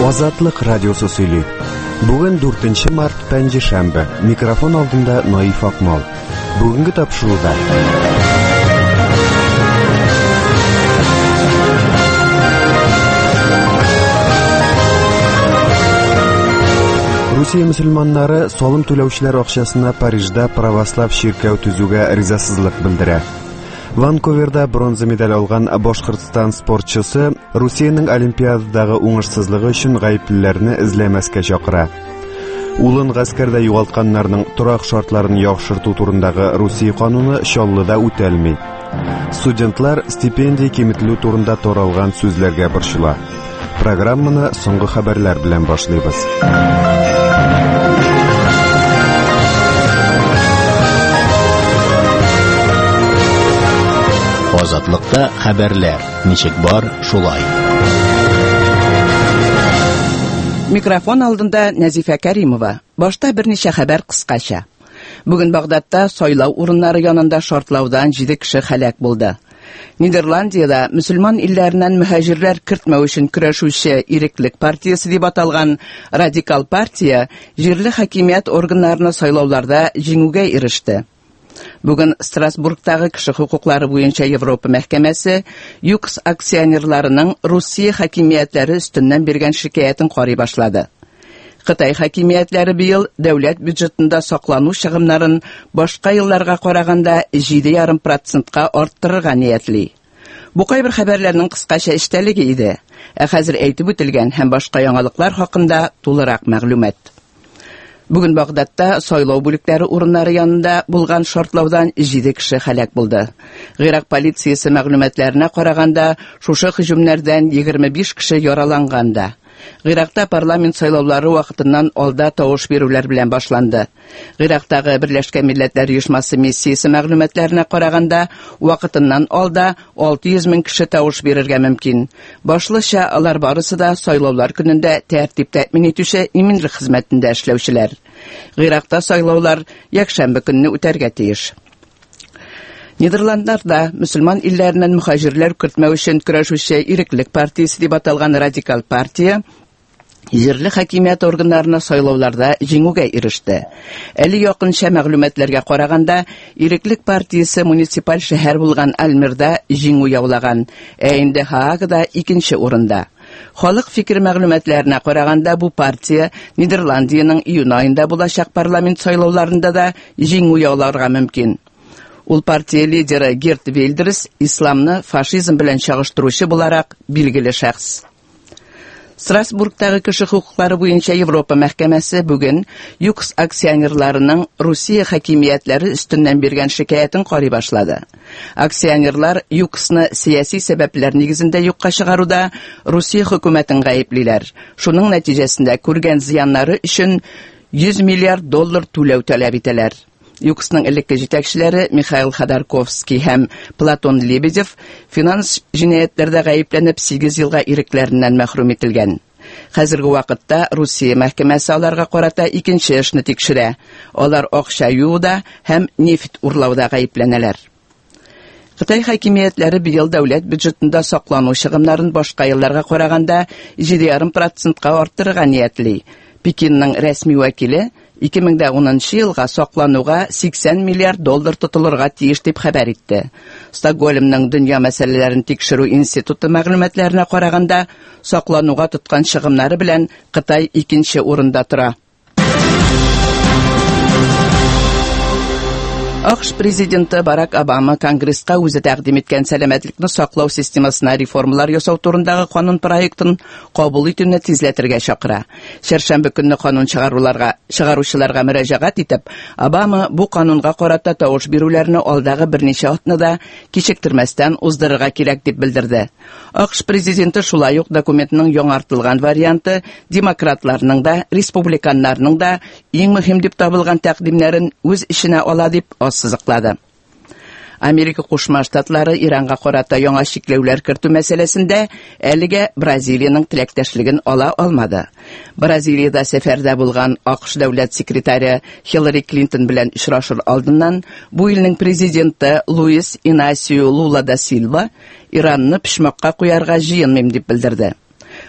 Азатлык радиосы сөйли. Бүген 4 март пәнҗешәмбе. Микрофон алдында Наиф Акмал. Бүгенге тапшыруда Русия мөселманнары салым түләүчеләр акчасына Парижда православ ширкәү төзүгә ризасызлык белдерә. Ванкуверда бронза медаль алган Башкортстан спортчысы Русиянең Олимпиададагы уңышсызлыгы өчен гаеплеләрне эзләмәскә чакыра. Улын гаскәрдә югалтканнарның торак шартларын яхшырту турындагы Русия кануны Чаллыда үтәлми. Студентлар стипендия киметлү турында таралган сүзләргә борчыла. Программаны соңгы хәбәрләр белән башлыйбыз. Азатлыкта хәбәрләр. Ничек бар, шулай. Микрофон алдында Нәзифә Кәримова. Башта берничә хәбәр кыскача. Бүген Багдадта сайлау урыннары янында шартлаудан 7 кеше һәлак булды. Нидерландиядә мөселман илләреннән мөхаҗирләр кертмәү өчен көрәшүче Иреклек партиясе дип аталган радикал партия җирле хакимият органнарына сайлауларда җиңүгә иреште. Бүген Страсбургтагы кеше хукуклары буенча Европа мәхкәмәсе ЮКС акционерларының Русия хакимиятләре өстеннән биргән шикаятен карый башлады. Кытай хакимиятләре быел дәүләт бюджетында саклану чыгымнарын башка елларга караганда 7,5%-ка арттырырга ниятли. Бу кайбер хәбәрләрнең кыскача эчтәлеге иде. Хәзер әйтеп үтелгән һәм башка яңалыклар хакында тулырак мәгълүмат. Бүген Багдадта сайлау бүлекләре урыннары янында булган шартлаудан 7 кеше һәлак булды. Гыйрак полициясе мәгълүматларына караганда, шушы һөҗүмнәрдән 25 кеше яраланган да. Гыйракта парламент сайлаулары вакытыннан алда тавыш бирүләр белән башланды. Гыйрактагы Берләшкән Милләтләр Оешмасы миссиясе мәгълүматларына караганда, вакытыннан алда 600 мең кеше тавыш бирергә мөмкин. Башлыча алар барысы да сайлаулар көнендә тәртип тәэмин итүче иминлек хезмәтендә эшләүчеләр. Гыйракта сайлаулар якшәмбе көнне үтәргә тиеш. Нидерландlarda мөселман илләреннән мөхаҗирләр кертмәү өчен көрәшүче Иреклек партиясе дип аталган радикал партия җирле хакимият органнарына сайлауларда җиңүгә иреште. Әле якынча мәгълүматларга караганда, Иреклек партиясе муниципаль шәһәр булган Альмирда җиңү яулаган, инде Хаагда 2нче урында. Халык фикер мәгълүматларына караганда, бу партия Нидерландиянең июнь аенда булачак парламент сайлауларында да җиңү яуларга мөмкин. Ул партия лидеры Герт Вильдерс исламны фашизм белән чагыштыручы буларак билгеле шәхс. Страсбургтагы кеше хукуклары буенча Европа мәхкәмәсе бүген ЮКС акционерларының Русия хакимиятләре өстеннән биргән шикаятен карый башлады. Акционерлар ЮКСны сияси сәбәпләр нигезендә юкка чыгаруда Русия хөкүмәтен гаеплиләр. Шуның нәтиҗәсендә күргән зыяннары өчен $100 миллиард түләү таләп итәләр. ЮКСның элекке җитәкчеләре Михаил Ходорковский һәм Платон Лебедев финанс җинаятләрдә гаепләнеп 8 елга ирекләреннән мәхрүм ителгән. Хәзерге вакытта Русия мәхкәмәсе аларга карата 2нче эшне тикшерә. Алар акча юуда һәм нефть урлауда гаепләнәләр. Кытай хакимиятләре быел дәүләт бюджетында саклану чыгымнарын башка елларга караганда 7,5%-ка арттырырга ниятли. Пекинның рәсми вәкиле 2010 елга саклануга $80 миллиард тотылырга тиеш дип хәбәр итте. Стокгольмның дөнья мәсьәләләрен тикшерү институты мәгълүматларына караганда, саклануга тоткан чыгымнары белән Кытай 2нче урында тора. АКШ президенты Барак Обама Конгресска үзе тәкъдим иткән сәламәтлекне саклау системасына реформалар ясау турындагы канун проектын кабул итүне тизләтергә чакыра. Шәршәмбе көнне канун чыгаручыларга мөрәҗәгать итеп, Обама бу канунга карата тавыш бирүләрне алдагы берничә атнада кичектермәстән уздырырга кирәк дип белдерде. АКШ президенты шулай ук документның яңартылган варианты демократларның да, республиканнарның да иң мөһим дип табылган тәкъдимнәрен үз ишенә ала дип сызыклады. Америка Кушма Штатлары Иранга карата яңа чикләүләр кертү мәсьәләсендә әлегә Бразилиянең теләктәшлеген ала алмады. Бразилиядә сәфәрдә булган АКШ дәүләт секретаре Хиллари Клинтон белән очрашыр алдыннан бу илнең президенты Луис Инасио Лула да Силва Иранны пишмакка куярга җыенмыйм дип белдерде.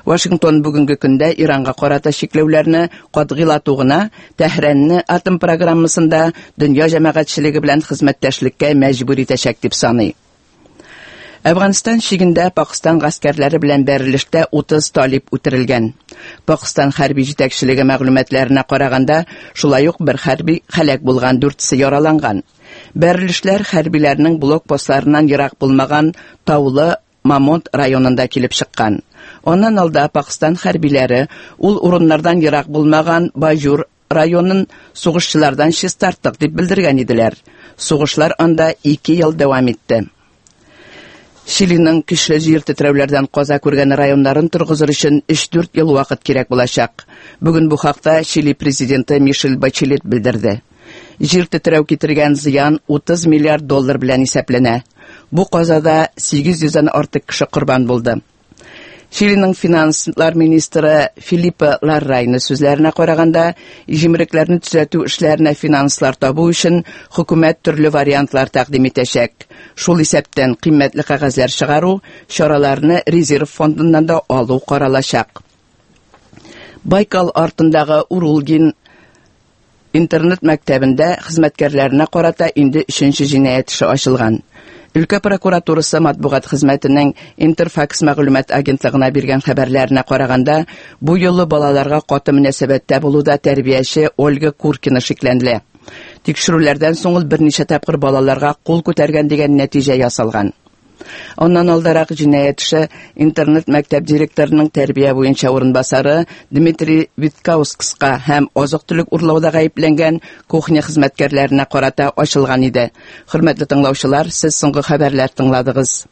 Вашингтон бүгенге көндә Иранга карата шикләүләрне катгыйлату гына Тәһранны атом программасында дөнья җәмәгатьчелеге белән хезмәттәшлеккә мәҗбүр итәчәк дип саный. Әфганстан шигендә Пакистан гаскәрләре белән бәрелештә 30 талиб үтерелгән. Пакистан хәрби җитәкчелеге мәгълүматларына караганда, шулай ук бер хәрби һәлак булган, 4-се яраланган. Бәрелешләр хәрбиләрнең блокпостларыннан ерак булмаган Таулы Мамонт районында килеп чыккан. Оннан алда Пакистан хәрбиләре ул урыннардан ерак булмаган Баҗур районын сугышчылардан чистартык дип белдергән иделәр. Сугышлар анда 2 ел дәвам итте. Чилинең көчле җир тетрәүләрдән каза күргән районнарын торгызыр өчен 3-4 ел вакыт кирәк булачак. Бүген бу хакта Чили президенты Мишель Бачелет белдерде. Җир тетрәү китергән зыян 30 миллиард доллар белән исәпләнә. Бу казада 800-дән артык кеше корбан булды. Чилинең финанслар министры Филиппе Ларрайны сүзләренә караганда, җимерекләрне төзәтү эшләренә финанслар табу өчен хөкүмәт төрле вариантлар тәкъдим итәчәк. Шул исәптән кыйммәтле кәгазьләр чыгару, чараларны резерв фондыннан да алу каралачак. Байкал артындагы Урулгин интернет мәктәбендә хезмәткәрләренә карата инде 3нче җинаять эше ачылган. Өлкә прокуратурасы матбугат хезмәтенең Интерфакс мәгълүмат агентлыгына биргән хәбәрләренә караганда, бу юлы балаларга каты мөнәсәбәттә булуда тәрбияче Ольга Куркина шикләнелә. Тикшерүләрдән соң ул берничә тапкыр балаларга кул күтәргән дигән нәтиҗә ясалган. Оннан алдарак җинаять эше интернет мәктәп директорының тәрбия буенча урынбасары Дмитрий Виткаускска һәм азык-төлек урлауда гаепләнгән кухня хезмәткәрләренә карата ачылган иде. Хөрмәтле тыңлаучылар, сез соңгы хәбәрләр тыңладыгыз.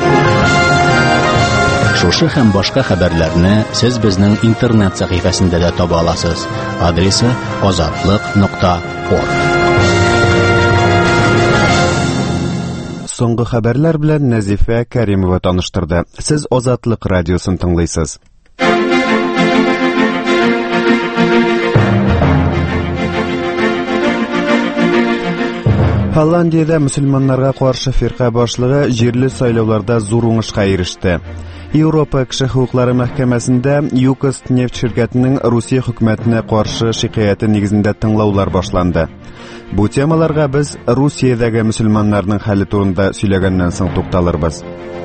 Шушы һәм башка хәбәрләрне сез безнең интернет сәхифәсендә дә таба аласыз. Адресы azatlyk.org. Соңгы хәбәрләр белән Назифә Кәримова таныштырды. Сез Азатлык радиосын тыңлыйсыз. Голландиядә мөселманнарга каршы фирка башлыгы җирле сайлауларда зур уңышка иреште. Европа кеше хукуклары мәхкәмәсендә Юкост нефть ширкәтенең Русия хөкүмәтенә каршы шикаяты нигезендә тыңлаулар башланды. Бу темаларга без Русиядәге мөселманнарның хәле турында сөйләгәннән соң тукталырбыз.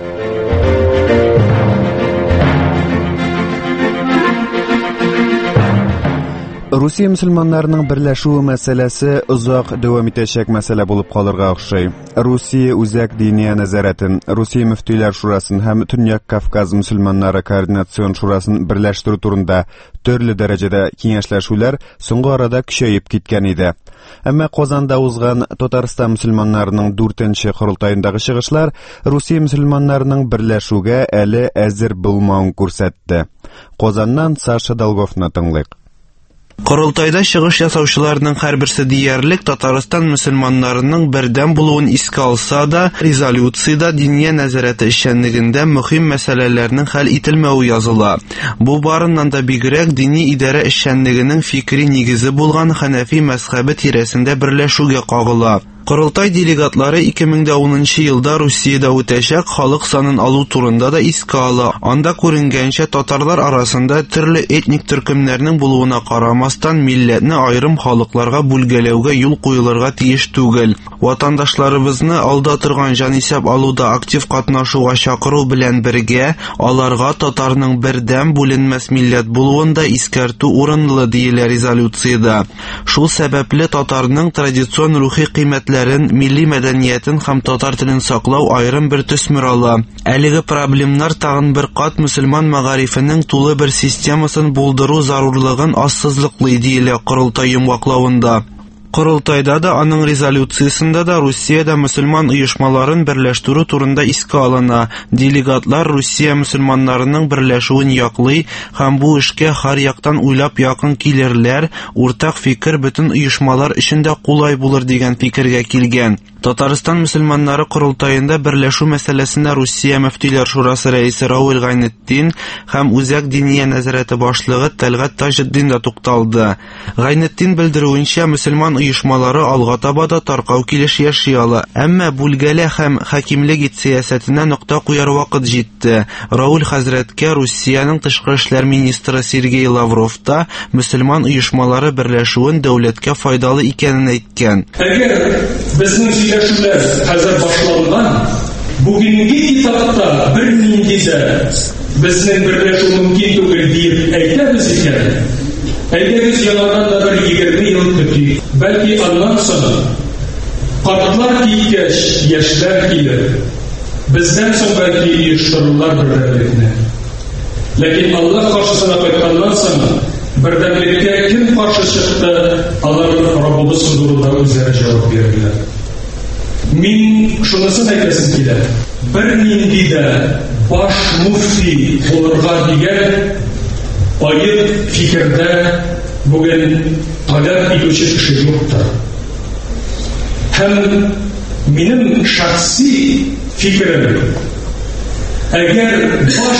Русия мөселманнарының берләшүе мәсьәләсе озак дәвам итәчәк мәсьәлә булып калырга охшый. Русия үзәк дини нәзарәтен, Русия мөфтиләр шурасын һәм Төньяк Кавказ мөселманнары координацион шурасын берләштерү турында төрле дәрәҗәдә киңәшләшүләр соңгы арада көчәеп киткән иде. Әмма Казанда узган Татарстан мөселманнарының 4нче корылтаендагы чыгышлар Русия мөселманнарының берләшүгә әле әзер булмавын күрсәтте. Казаннан Саша Долговны тыңлыйк. Корылтайда чыгыш ясаучыларның һәрберсе диярлек Татарстан мөселманнарының бердәм булуын искә алса да, резолюциядә диния нәзарәте эшчәнлегендә мөһим мәсьәләләрнең хәл ителмәве языла. Бу барыннан да бигрәк дини идарә эшчәнлегенең фикри нигезе булган Хәнәфи мәзһәбе тирәсендә берләшүгә кагыла. Корылтай делегатлары 2010 елда Русиядә үтәчәк халык санын алу турында да искә ала. Анда күренгәнчә татарлар арасында төрле этник төркемнәрнең булуына карамастан милләтне аерым халыкларга бүлгәләүгә юл куелырга тиеш түгел. Ватандашларыбызны алда торган җанисәп алуда актив катнашуга чакыру белән бергә аларга татарның бердәм бүленмәс милләт булуында искәртү урынлы диелә резолюциядә. Шул сәбәпле татарның традицион рухи кыйммәтләрен, милли мәдәниятен һәм татар телен саклау аерым бер төсмер ала. Әлеге проблемнар тагын бер кат мөселман мәгарифенең тулы бер системасын булдыру зарурлыгын ассызлыклый диелә корылтай йомгаклавында. Корылтайда да, аның резолюциясында да Русиядә мөселман оешмаларын берләштерү турында искә алына. Делегатлар Русия мөселманнарының берләшүен яклый һәм бу эшкә һәр яктан уйлап якын килерләр, уртак фикер бөтен оешмалар өчен дә кулай булыр дигән фикергә килгән. Татарстан мөселманнары курултаенда берләшү мәсьәләсенә Русия мөфтиләр шурасы рәисе Раул Гайнетдин һәм Үзәк диния нәзарәте башлыгы Тәлгать Таҗетдин да тукталды. Гайнетдин белдерүенчә, мөселман оешмалары алга таба да таркау килеш яши ала, әмма бүлгәле һәм хакимлек сәясәтенә нокта куяр вакыт җитте. Раул хәзрәткә Русиянең тышкы эшләр министры Сергей Лавров та мөселман оешмалары берләшүен дәүләткә файдалы икәнен әйткән. Безнең сөйләшүләр хәзер башланган, бүгенге этапта бер нинди дә безнең берләшү мөмкин түгел дип әйтәбез икән. Әйдәгез яңадан да бер 20 ел көтик. Бәлки аннан соң картлар киткәч яшьләр килер. Бездән соң бәлки оештырулар берләшүне. Ләкин Аллаһ каршысына кайтканнан соң бердәмлеккә кем каршы чыкты, алар Раббыбыз хузурында үзләре җавап бирәләр. Мин шунысын әйтәсем килә. Бер нинди дә баш муфти булырга дигән аеп фикердә бүген таләп итүче кеше юктыр. Һәм минем шәхси фикерем, әгәр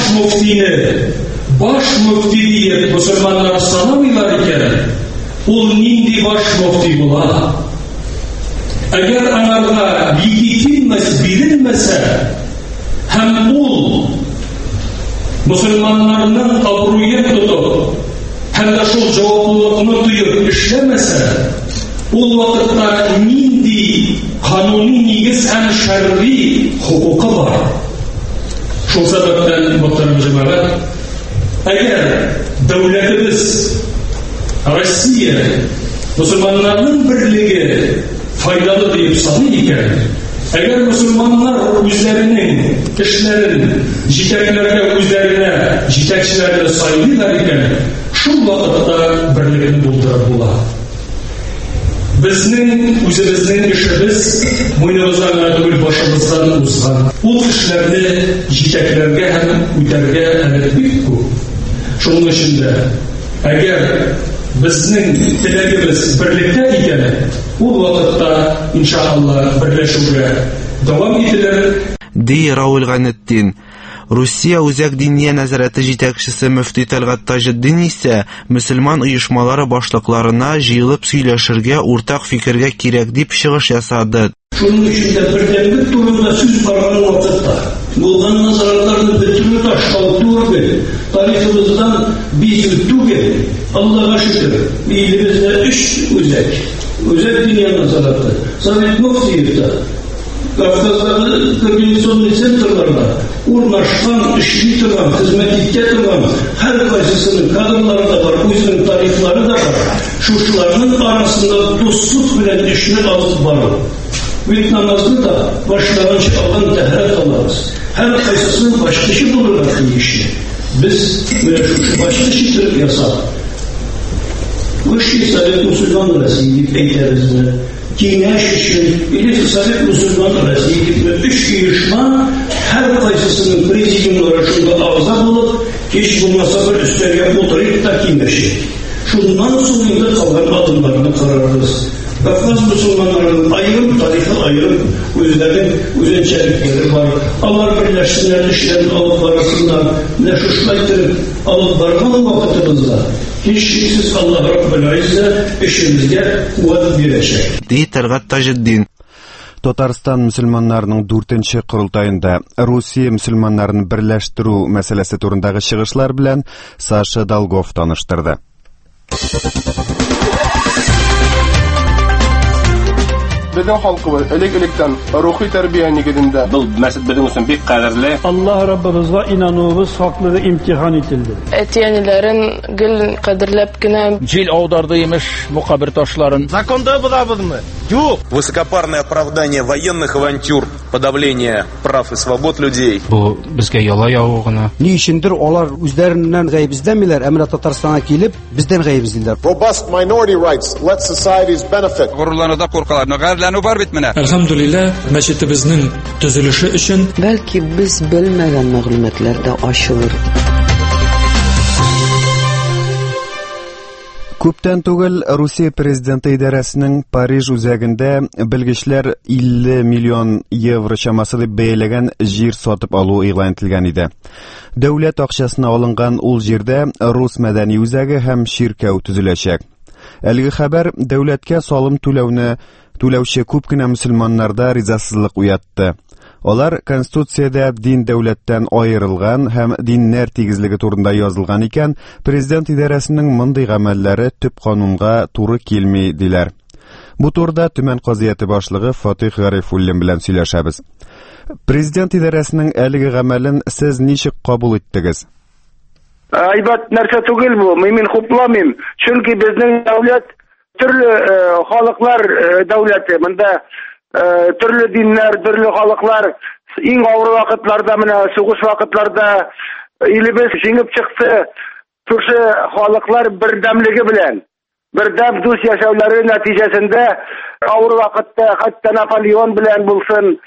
баш муфти диеп мөселманнар санамыйлар икән, ул нинди баш муфти була? Әгәр аңарга легитимность бирелмәсә, һәм ул мөселманнарның абруен тотып, һәм дә шул җаваплылыкны тоеп эшләмәсә, ул вакытта нинди кануни нигез һәм шәрри хукукы бар? Шул сәбәптән мөхтәрәм җәмәгать, әгәр дәүләтебез Россия мөселманнарның берлеге файдалы дип саный икән, әгәр мөселманнар үзләренең эшләрен җитәкләргә үзләренә җитәкчеләрне сайлыйлар икән, шул вакытта берлегне булдырып була. Безнең үзебезнең эшебез муйныбыздан түгел башыбыздан узган. Ул эшләрне җитәкләргә һәм үтәргә әле бик күп. Шуның өчен дә әгәр безнең теләгебез берлектә икән, ул вакытта иншалла берләшүгә дәвам ителер. Ди Раул Гайнетдин. Русия Үзәк диния нәзарәте җитәкчесе мөфти Тәлгать Таҗетдин исә мөселман оешмалары башлыкларына җыелып сөйләшергә, уртак фикергә кирәк дип чыгыш ясады. Шуның өчен дә бердәмлек турында сүз барган вакытта булган назаратларны бөтенләй ташлау түгел, тарихыбыздан бизү түгел. Аллаһка шөкер, илебездә 3 үзәк диния назараты, Совет мөфтиевләре, Кавказдагы координационный центрларда урнашкан, эшли торган, хезмәт итә торган һәр кайсысының кадрлары да бар, үзенең тарихлары да бар. Шушыларның арасында дуслык белән эшне алып бару. Бит намазны да башлаганчы алган тәһарәт алабыз. Һәр кайсысының башкача булырга тиеш. Без шушы башкача итеп ясап, Высший совет мусульман России дип әйтәбез. Киңәш өчен или Совет мусульман России дип 3 оешма һәр кайсысының президиумлары шунда агза булып, кич булмаса бер өстәлгә утырып та киңәшик. Шуннан соң инде калган адымнарны карарбыз. Кавказ мусульманларының айрым тарихы, айрым үзенчәлекләре бар. Алар берләшсеннәр, эшләрен алып барасыннар, менә шушылай алып барган вакытыбызда һичшиксез Аллаһ Раббул Изза эшебезгә куәт бирәчәк. Ди Тәлгать Таҗетдин. Татарстан мөселманнарының 4-нче курултаенда Русия мөселманнарын берләштерү мәсьәләсе турындагы чыгышлар белән Саша Долгов таныштырды. Безнең халкыбыз элек-электән рухи тәрбия нигезендә. Бу мәсәл безнең өчен бик кадерле. Аллаһ Раббыбызга инануыбыз хаклыгы имтихан ителде. Әтиәниләрен гел кадерләп кенә Җил аударды имеш мукабир ташларын. Законда булабызмы? Юк. Высокопарное оправдание военных авантюр, подавление прав и свобод людей. Бу безгә яла яву гына. Ни өчендер алар үзләреннән гаебиздәмиләр, әмма Татарстанга килеп, бездән гаебиздиләр. Robust minority rights let societies benefit. Горурлануда куркалар. Әлхәмдүлилләһ, мәчетебезнең төзелеше өчен бәлки без белмәгән мәгълүматлар да ачылыр. Күптән түгел Русия президенты идарәсенең Париж үзәгендә белгечләр 50 миллион евро чамасы дип бәяләгән җир сатып алу игълан ителгән иде. Дәүләт акчасына алынган ул җирдә рус мәдәни үзәге һәм ширкәү төзеләчәк. Әлеге хәбәр дәүләткә салым түләүче күп кенә мөселманнарда ризасызлык уятты. Алар Конституциядә дин дәүләттән аерылган һәм диннәр тигезлеге турында язылган икән, президент идарәсенең мондый гамәлләре төп канунга туры килми диләр. Бу турыда Төмән казияте башлыгы Фатих Гарифуллин белән сөйләшәбез. Президент идарәсенең әлеге гамәлен сез ничек кабул иттегез? Әйбәт нәрсә түгел бу, мин хупламыйм. Чөнки безнең дәүләт төрле халыклар дәүләте. Монда төрле диннәр, төрле халыклар иң авыр вакытларда, менә сугыш вакытларда илебез җиңеп чыкты. Шушы халыклар бердәмлеге белән, бердәм дус яшәүләре нәтиҗәсендә авыр вакытта, хәтта Наполеон белән булсын,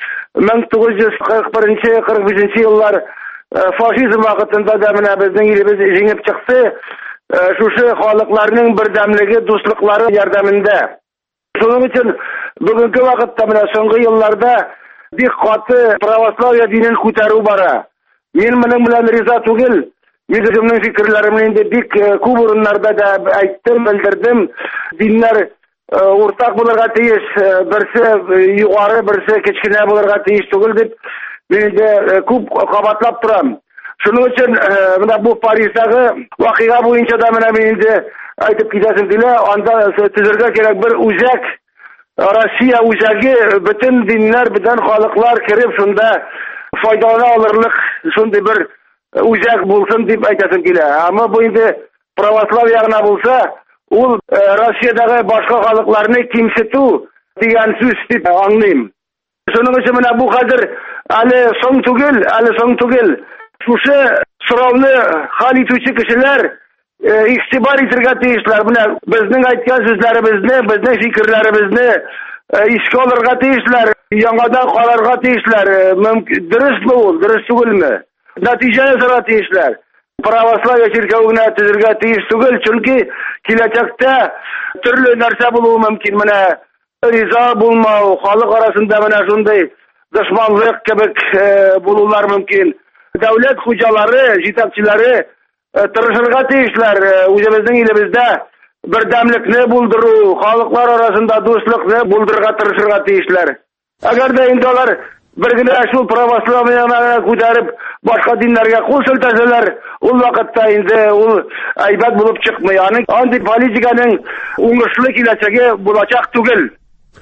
1941-45 еллар фашизм вакытында да менә безнең илебез җиңеп чыкты. Шушы халыкларның бердәмлеге, дуслыклары ярдәмендә. Шуның өчен бүгенге вакытта менә соңгы елларда бик каты православие динен күтәрү бара. Мин моның белән риза түгел. Мин үземнең фикерләремне инде бик күп урыннарда да әйттем, белдердем. Диннәр уртак булырга тиеш, берсе югары, берсе кечкенә булырга тиеш түгел дип мин инде күп кабатлап торам. Шуның өчен менә бу Париждагы вакыйга буенча да менә мин инде әйтеп китәсем килә, анда төзергә кирәк бер үзәк, Россия үзәге, бөтен диннәр, бөтен халыклар кереп шунда файдалана алырлык шундый бер үзәк булсын дип әйтәсем килә. Әмма бу инде православие гына булса, ул Россиядагы башка халыкларны кимсетү дигән сүз дип аңлыйм. Шуның өчен менә бу хәзер әле соң түгел. Шушы сорауны хәл итүче кешеләр игътибар итәргә тиешләр. Менә безнең әйткән сүзләребезне, безнең фикерләребезне искә алырга тиешләр, яңадан карарга тиешләр. Дөресме ул, дөрес түгелме? Нәтиҗә ясарга тиешләр. Православие ширкәүенә төзергә тиеш түгел, чөнки киләчәктә төрле нәрсә булуы мөмкин. Менә риза булмау, халык арасында менә шундый дошманлык кебек булулар мөмкин. Дәүләт хуҗалары, җитәкчеләре тырышырга тиешләр. Үзебезнең илебездә бердәмлекне булдыру, халыклар арасында дуслыкны булдырырга тырышырга тиешләр. Әгәр дә инде алар бер генә шул православиене күтәреп башка диннәргә кул селтәсәләр, ул вакытта инде ул әйбәт булып чыкмый. Андый политиканың уңышлы киләчәге булачак түгел.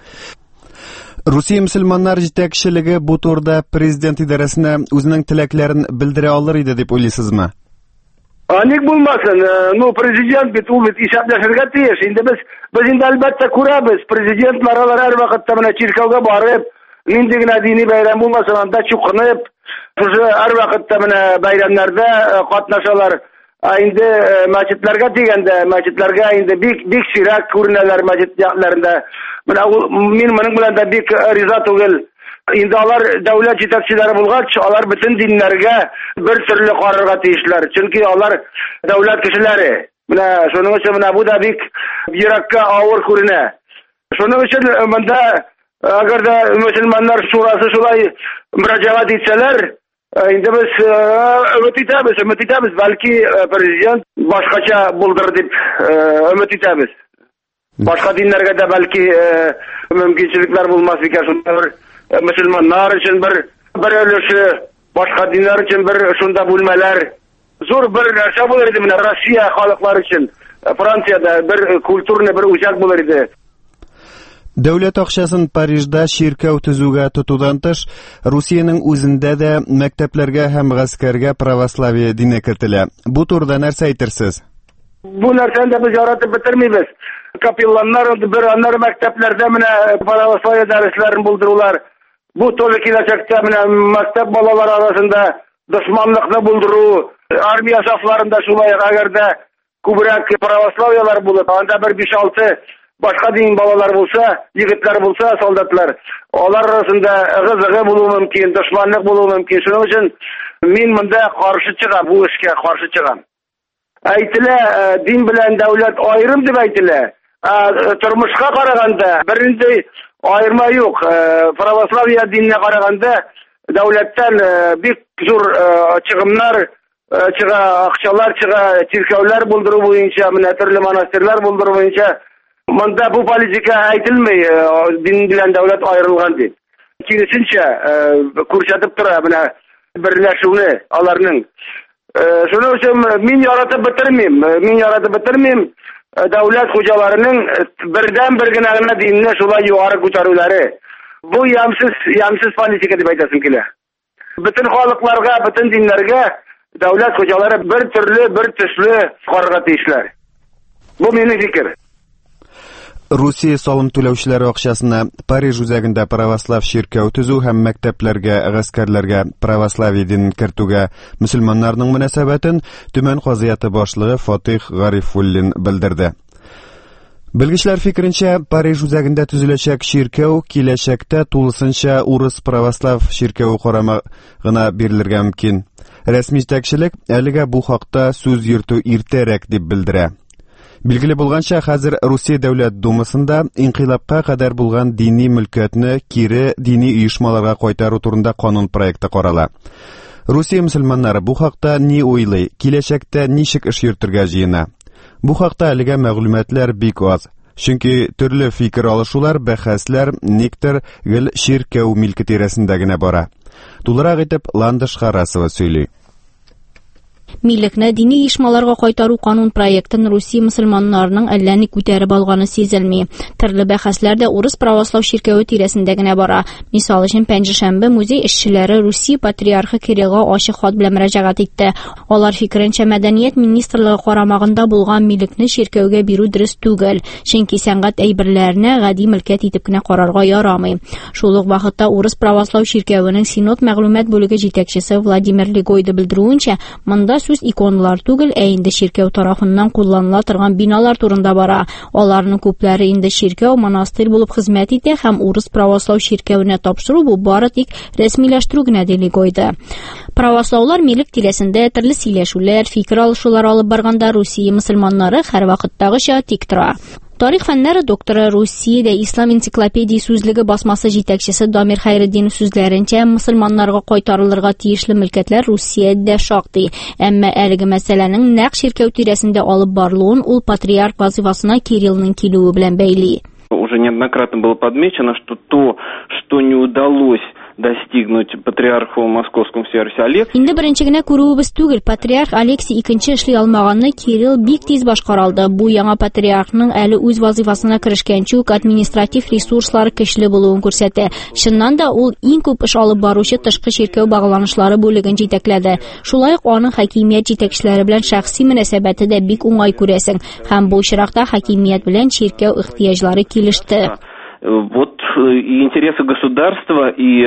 Русия мөселманнар җитәкчелеге бу турыда президент идарәсенә үзенең теләкләрен белдерә алыр иде дип уйлыйсызмы? Ник булмасын? Президент бит ул исәпләшергә тиеш. Инде без инде әлбәттә күрәбез. Президентлар һәр вакытта менә чиркәүгә барып, нинди генә дини бәйрәм булмасын, анда чукынып, шушы һәр вакытта менә бәйрәмнәрдә катнашалар. Инде мәчетләргә дигәндә, мәчетләргә инде бик сирәк күренәләр мәчет якларында. Менә мин моның белән дә бик риза түгел. Инде алар дәүләт җитәкчеләре булгач, алар бөтен диннәргә бер төрле карарга тиешләр. Чөнки алар дәүләт кешеләре. Менә шуның өчен менә бу да бик йөрәккә авыр күренә. Шуның өчен монда әгәр дә мөселманнар шурасы шулай мөрәҗәгать итсәләр, инде без өмет итәбез, бәлки президент башкача булдыр дип өмет итәбез. Башка диннәргә дә бәлки мөмкинчелекләр булмас икән, шунда мөселманнар өчен бер өлеше, башка диннәр өчен бер шунда бүлмәләр, зур бер нәрсә булыр иде менә Россия халыклары өчен. Франциядә бер культурный бер үзәк булыр иде. Дәүләт акчасын Парижда ширкәү төзүгә тотудан тыш, Русиянең үзендә дә мәктәпләргә һәм гаскәргә православие дине кертелә. Бу турыда нәрсә әйтерсез? Бу нәрсәне дә без яратып бетермибез. Капелланнар бер аннары мәктәпләрдә менә православие дәресләрен булдырулар. Бу тулы киләчәктә менә мәктәп балалары арасында дошманлыкны булдыру, армия сафларында шулай әгәр дә күбрәк православиялар булып, анда бер 5-6 башка дин балалар булса, егетләр булса, солдатлар, алар арасында ыгы-зыгы булуы мөмкин, дошманлык булуы мөмкин. Шуның өчен мин монда каршы чыгам, бу эшкә каршы чыгам. Әйтелә, дин белән дәүләт аерым дип әйтелә. Тормышка караганда бернинди айырма юк. Православие диненә караганда дәүләттән бик зур чыгымнар чыга, акчалар чыга, церковлар булдыру буенча, менә төрле монастырьлар булдыру буенча. Монда бу политика әйтелмәй, дин белән дәүләт аерылган дип. Киресенчә, күрсәтеп тора менә берләшүне аларның. Шуның өчен мин яратып бетермим. Дәүләт хуҗаларының бердән-бер генә динне шулай югары күтәрүләре. Бу ямсыз политика дип әйтәсем килә. Бөтен халыкларга, бөтен диннәргә дәүләт хуҗалары бер төрле, бер төсле карарга тиешләр. Бу минем фикер. Русия салым түләүчеләре акчасына Париж үзәгендә православ ширкәү төзү һәм мәктәпләргә, гаскәрләргә православие динен кертүгә мөселманнарның мөнәсәбәтен Төмән казыяты башлыгы Фатих Гарифуллин белдерде. Белгечләр фикеренчә, Париж үзәгендә төзеләчәк ширкәү киләчәктә тулысынча урыс православ ширкәү карамагына бирелергә мөмкин. Рәсми җитәкчелек әлегә бу хакта сүз йөртү иртәрәк дип белдерә. Билгеле булганча, хәзер Русия дәүләт думасында инкыйлабка кадәр булган дини мөлкәтне кире дини оешмаларга кайтару турында канун проекты карала. Русия мөселманнары бу хакта ни уйлый, киләчәктә ничек эш йөртергә җыена? Бу хакта әлегә мәгълүматлар бик аз. Чөнки төрле фикер алышулар, бәхәсләр никтер гел ширкәү милке тирәсендә генә бара. Тулырак итеп Ландыш Харасова сөйли. Милекне дини оешмаларга кайтару канун проектын Русия мөселманнарының әллә ни күтәреп алганы сизелми. Төрле бәхәсләр дә урыс православ ширкәүе тирәсендә генә бара. Мисал өчен, пәнҗешәмбе музей эшчеләре Русия патриархы Кириллга ачык хат белән мөрәҗәгать итте. Алар фикеренчә, мәдәният министрлыгы карамагында булган милекне ширкәүгә бирү дөрес түгел, чөнки сәнгать әйберләренә гади мөлкәт итеп кенә карарга ярамый. Шул ук вакытта урыс православ ширкәүенең синод мәгълүмат бүлеге җитәкчесе Владимир Легойда белдерүенчә, монда сүз иконлар түгел, инде ширкәү тарафыннан кулланыла торган биналар турында бара. Аларның күпләре инде ширкәү, монастырь булып хезмәт итә һәм урыс православ ширкәүенә тапшыру бу бары тик рәсмиләштерү генә дип койды. Правослаулар милек тирәсендә төрле сөйләшүләр, фикер алышулар алып барганда Русия мөселманнары һәр вакыттагыча тик тора. Тарих фәннәре докторы, Русиядә Ислам энциклопедия сүзлеге басмасы җитәкчесе Дамир Хәйретдинов сүзләренчә, мөселманнарга кайтарылырга тиешле мөлкәтләр Русиядә шактый. Әмма әлеге мәсьәләнең нәкъ ширкәү тирәсендә алып барылуын ул патриарх вазифасына Кириллның килүе белән бәйли. Уже неоднократно было подмечено, что то, что не удалось достигнуть патриарху московскому всероссийскому Олег. Инде беренче генә күрүебез түгел, патриарх Алексий икенче эшли алмаганны Кирилл бик тиз башкаралды. Бу яңа патриархның әле үз вазифасына керешкәнче үк административ ресурслары көчле булуын күрсәтә. Чыннан да ул иң күп эш алып баручы тышкы ширкәү багланышлары бүлеген җитәкләде. Шулай ук аның хакимият җитәкчеләре белән шәхси мөнәсәбәте дә бик уңай күрәсең. Һәм бу очракта хакимият белән ширкәү ихтыяҗлары килеште. Вот и интересы государства и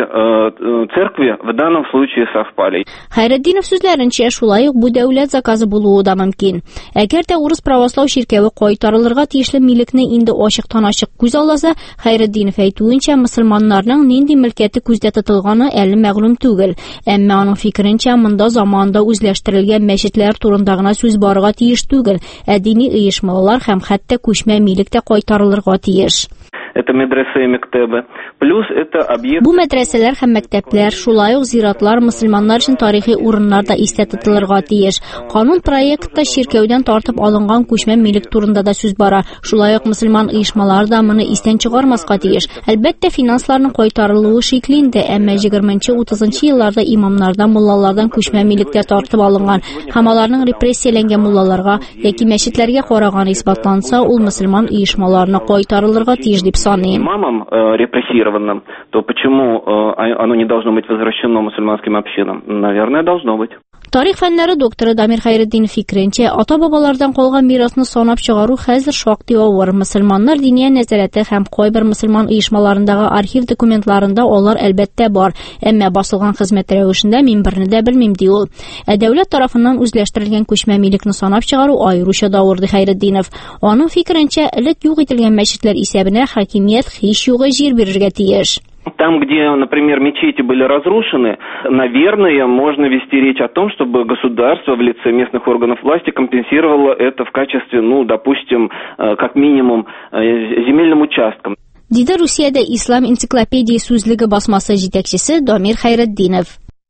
церкви в данном случае совпали. Хайретдинов сүзләренчә, шулай ук бу дәүләт заказы булуы да мөмкин. Әгәр дә урыс православ ширкәүе кайтарылырга тиешле милекне инде ачыктан-ачык күз алса, Хайретдинов әйтүенчә, мөселманнарның нинди мөлкәте күздә тотылганы әле мәгълүм түгел. Әмма аның фикеренчә, монда заманда үзләштерелгән мәчетләр турында гына сүз барырга тиеш түгел, дини оешмалар һәм хәтта күчмә милек тә кайтарылырга тиеш. Это медресе и мектебы. Плюс это объект. Бу мәдрәсәләр һәм мәктәпләр, шулай ук зиратлар мөселманнар өчен тарихи урыннар да истә тотылырга тиеш. Канун проектта ширкәүдән тартып алынган күчмә милек турында да сүз бара. Шулай ук мөселман оешмалар да моны истән чыгармаска тиеш. Әлбәттә, финансларның кайтарылуы шикле инде, әмма 20-30 елларда имамнардан, муллалардан күчмә милектә тартып алынган һәм аларның репрессияләнгән муллаларга яки мәчетләргә караганы исбатланса, ул мөселман оешмаларына кайтарылырга тиеш дип имамам репрессированным, то почему оно не должно быть возвращено мусульманским общинам? Наверное, должно быть. Тарих фәннәре докторы Дамир Хәйретдинов фикеренчә, ата-бабалардан калган мирасны санап чыгару хәзер шактый авыр. Мөселманнар диния нәзарәте һәм кайбер мөселман оешмаларындагы архив документларында алар әлбәттә бар, әмма басылган хезмәт рәвешендә мин берне дә белмим ди ул. Дәүләт тарафыннан үзләштерелгән күчмә милекне санап чыгару аеруча да авыр ди Хәйретдинов. Аның фикеренчә, элек юк ителгән мәчетләр исәбенә хакимият һич югы җир бирергә тиеш. Там, где, например, мечети были разрушены, наверное, можно вести речь о том, чтобы государство в лице местных органов власти компенсировало это в качестве, допустим, как минимум земельным участком. Диде Русиядә Ислам энциклопедия сүзлеге басмасы җитәкчесе Дамир Хайретдинов.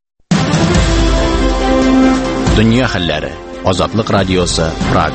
Дөнья хәлләре. Азатлык радиосы Прага.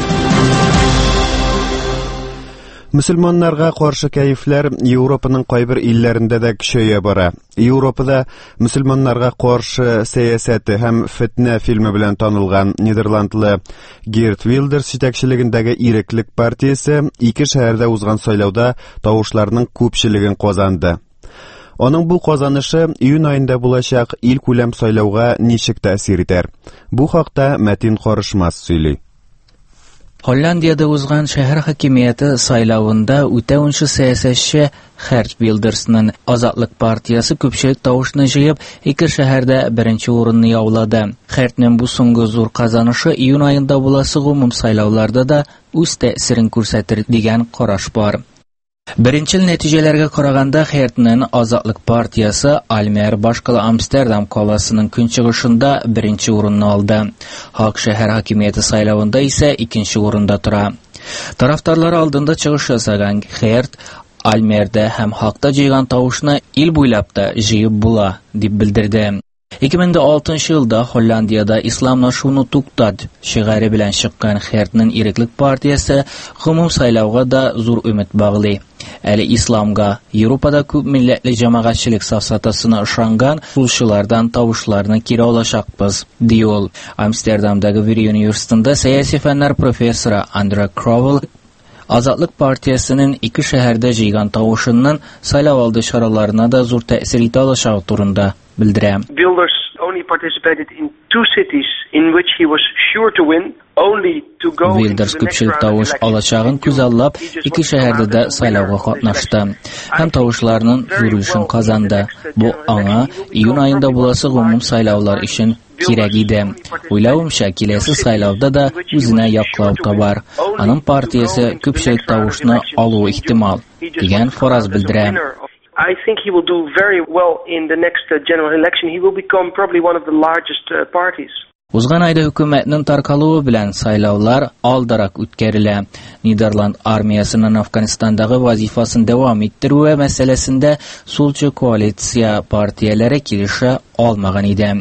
Мөселманнарга каршы кәефләр Европаның кайбер илләрендә дә көчәя бара. Европада мөселманнарга каршы сәясәте һәм фитнә фильмы белән танылган Нидерландлы Герт Вилдерс җитәкчелегендәге Иреклек партиясе 2 шәһәрдә узган сайлауда тавышларның күпчелеген казанды. Аның бу казанышы июнь аенда булачак ил күләм сайлауга ничек тәэсир итәр? Бу хакта Мәтин Карышмас сөйли. Холландияда узган шәһәр хакимияте сайлавында үтәүенче сәясәтче Герт Вилдерсның Азатлык партиясы күпчелек тавышны җыеп, 2 шәһәрдә беренче урынны яулады. Гертның бу соңгы зур казанышы июнь аенда буласы гомум сайлауларда да үз тәэсирен күрсәтер дигән караш бар. Беренчел нәтиҗәләргә караганда Гертның Азатлык партиясы Альмер башкалы Амстердам каласының көнчыгышында беренче урынны алды. Хак шәһәр хакимияте сайлавында исә 2нче урында тора. Тарафдарлар алдында чыгыш ясаган Герт Альмердә һәм Хакта җыйган тавышны ил буйлап та җыеп була дип белдерде. 2006 елда Холландияда исламнашуны туктат шигаре белән чыккан Гертның Иреклек партиясе гомум сайлауга да зур өмет баглый. Әле исламга, Европада күп милләтле җәмәгатьчелек сафсатасына ышанган сулчылардан тавышларны кире алачакбыз, ди ул. Амстердамдагы Вир университетында сәяси фәннәр профессоры Андре Кровел Азатлык партиясының 2 шәһәрдә җыйган тавышының сайлауалды чараларына да зур тәэсир итә алачагы турында белдерә. Wilders only participated in 2 cities in which he was sure to win. Вилдерс күпчелек тавыш алачагын күзаллап 2 шәһәрдә дә сайлауга катнашты. Һәм тавышларның зур өлешен казанды. Бу аңа июнь аенда буласы гомум сайлаулар өчен кирәк иде. Уйлавымча, киләсе сайлауда да үзенә яклау табар. Аның партиясе күпчелек тавышны алу ихтимал дигән фараз белдерә. I think he will do very well in the next general election. He will become probably one of the largest parties. Узган айда хөкүмәтнең таркалуы белән сайлаулар алдарак үткәрелә. Нидерланд армиясының Афганистандагы вазифасын дәвам иттерүе мәсьәләсендә сулчы коалиция партияләре килешә алмаган иде.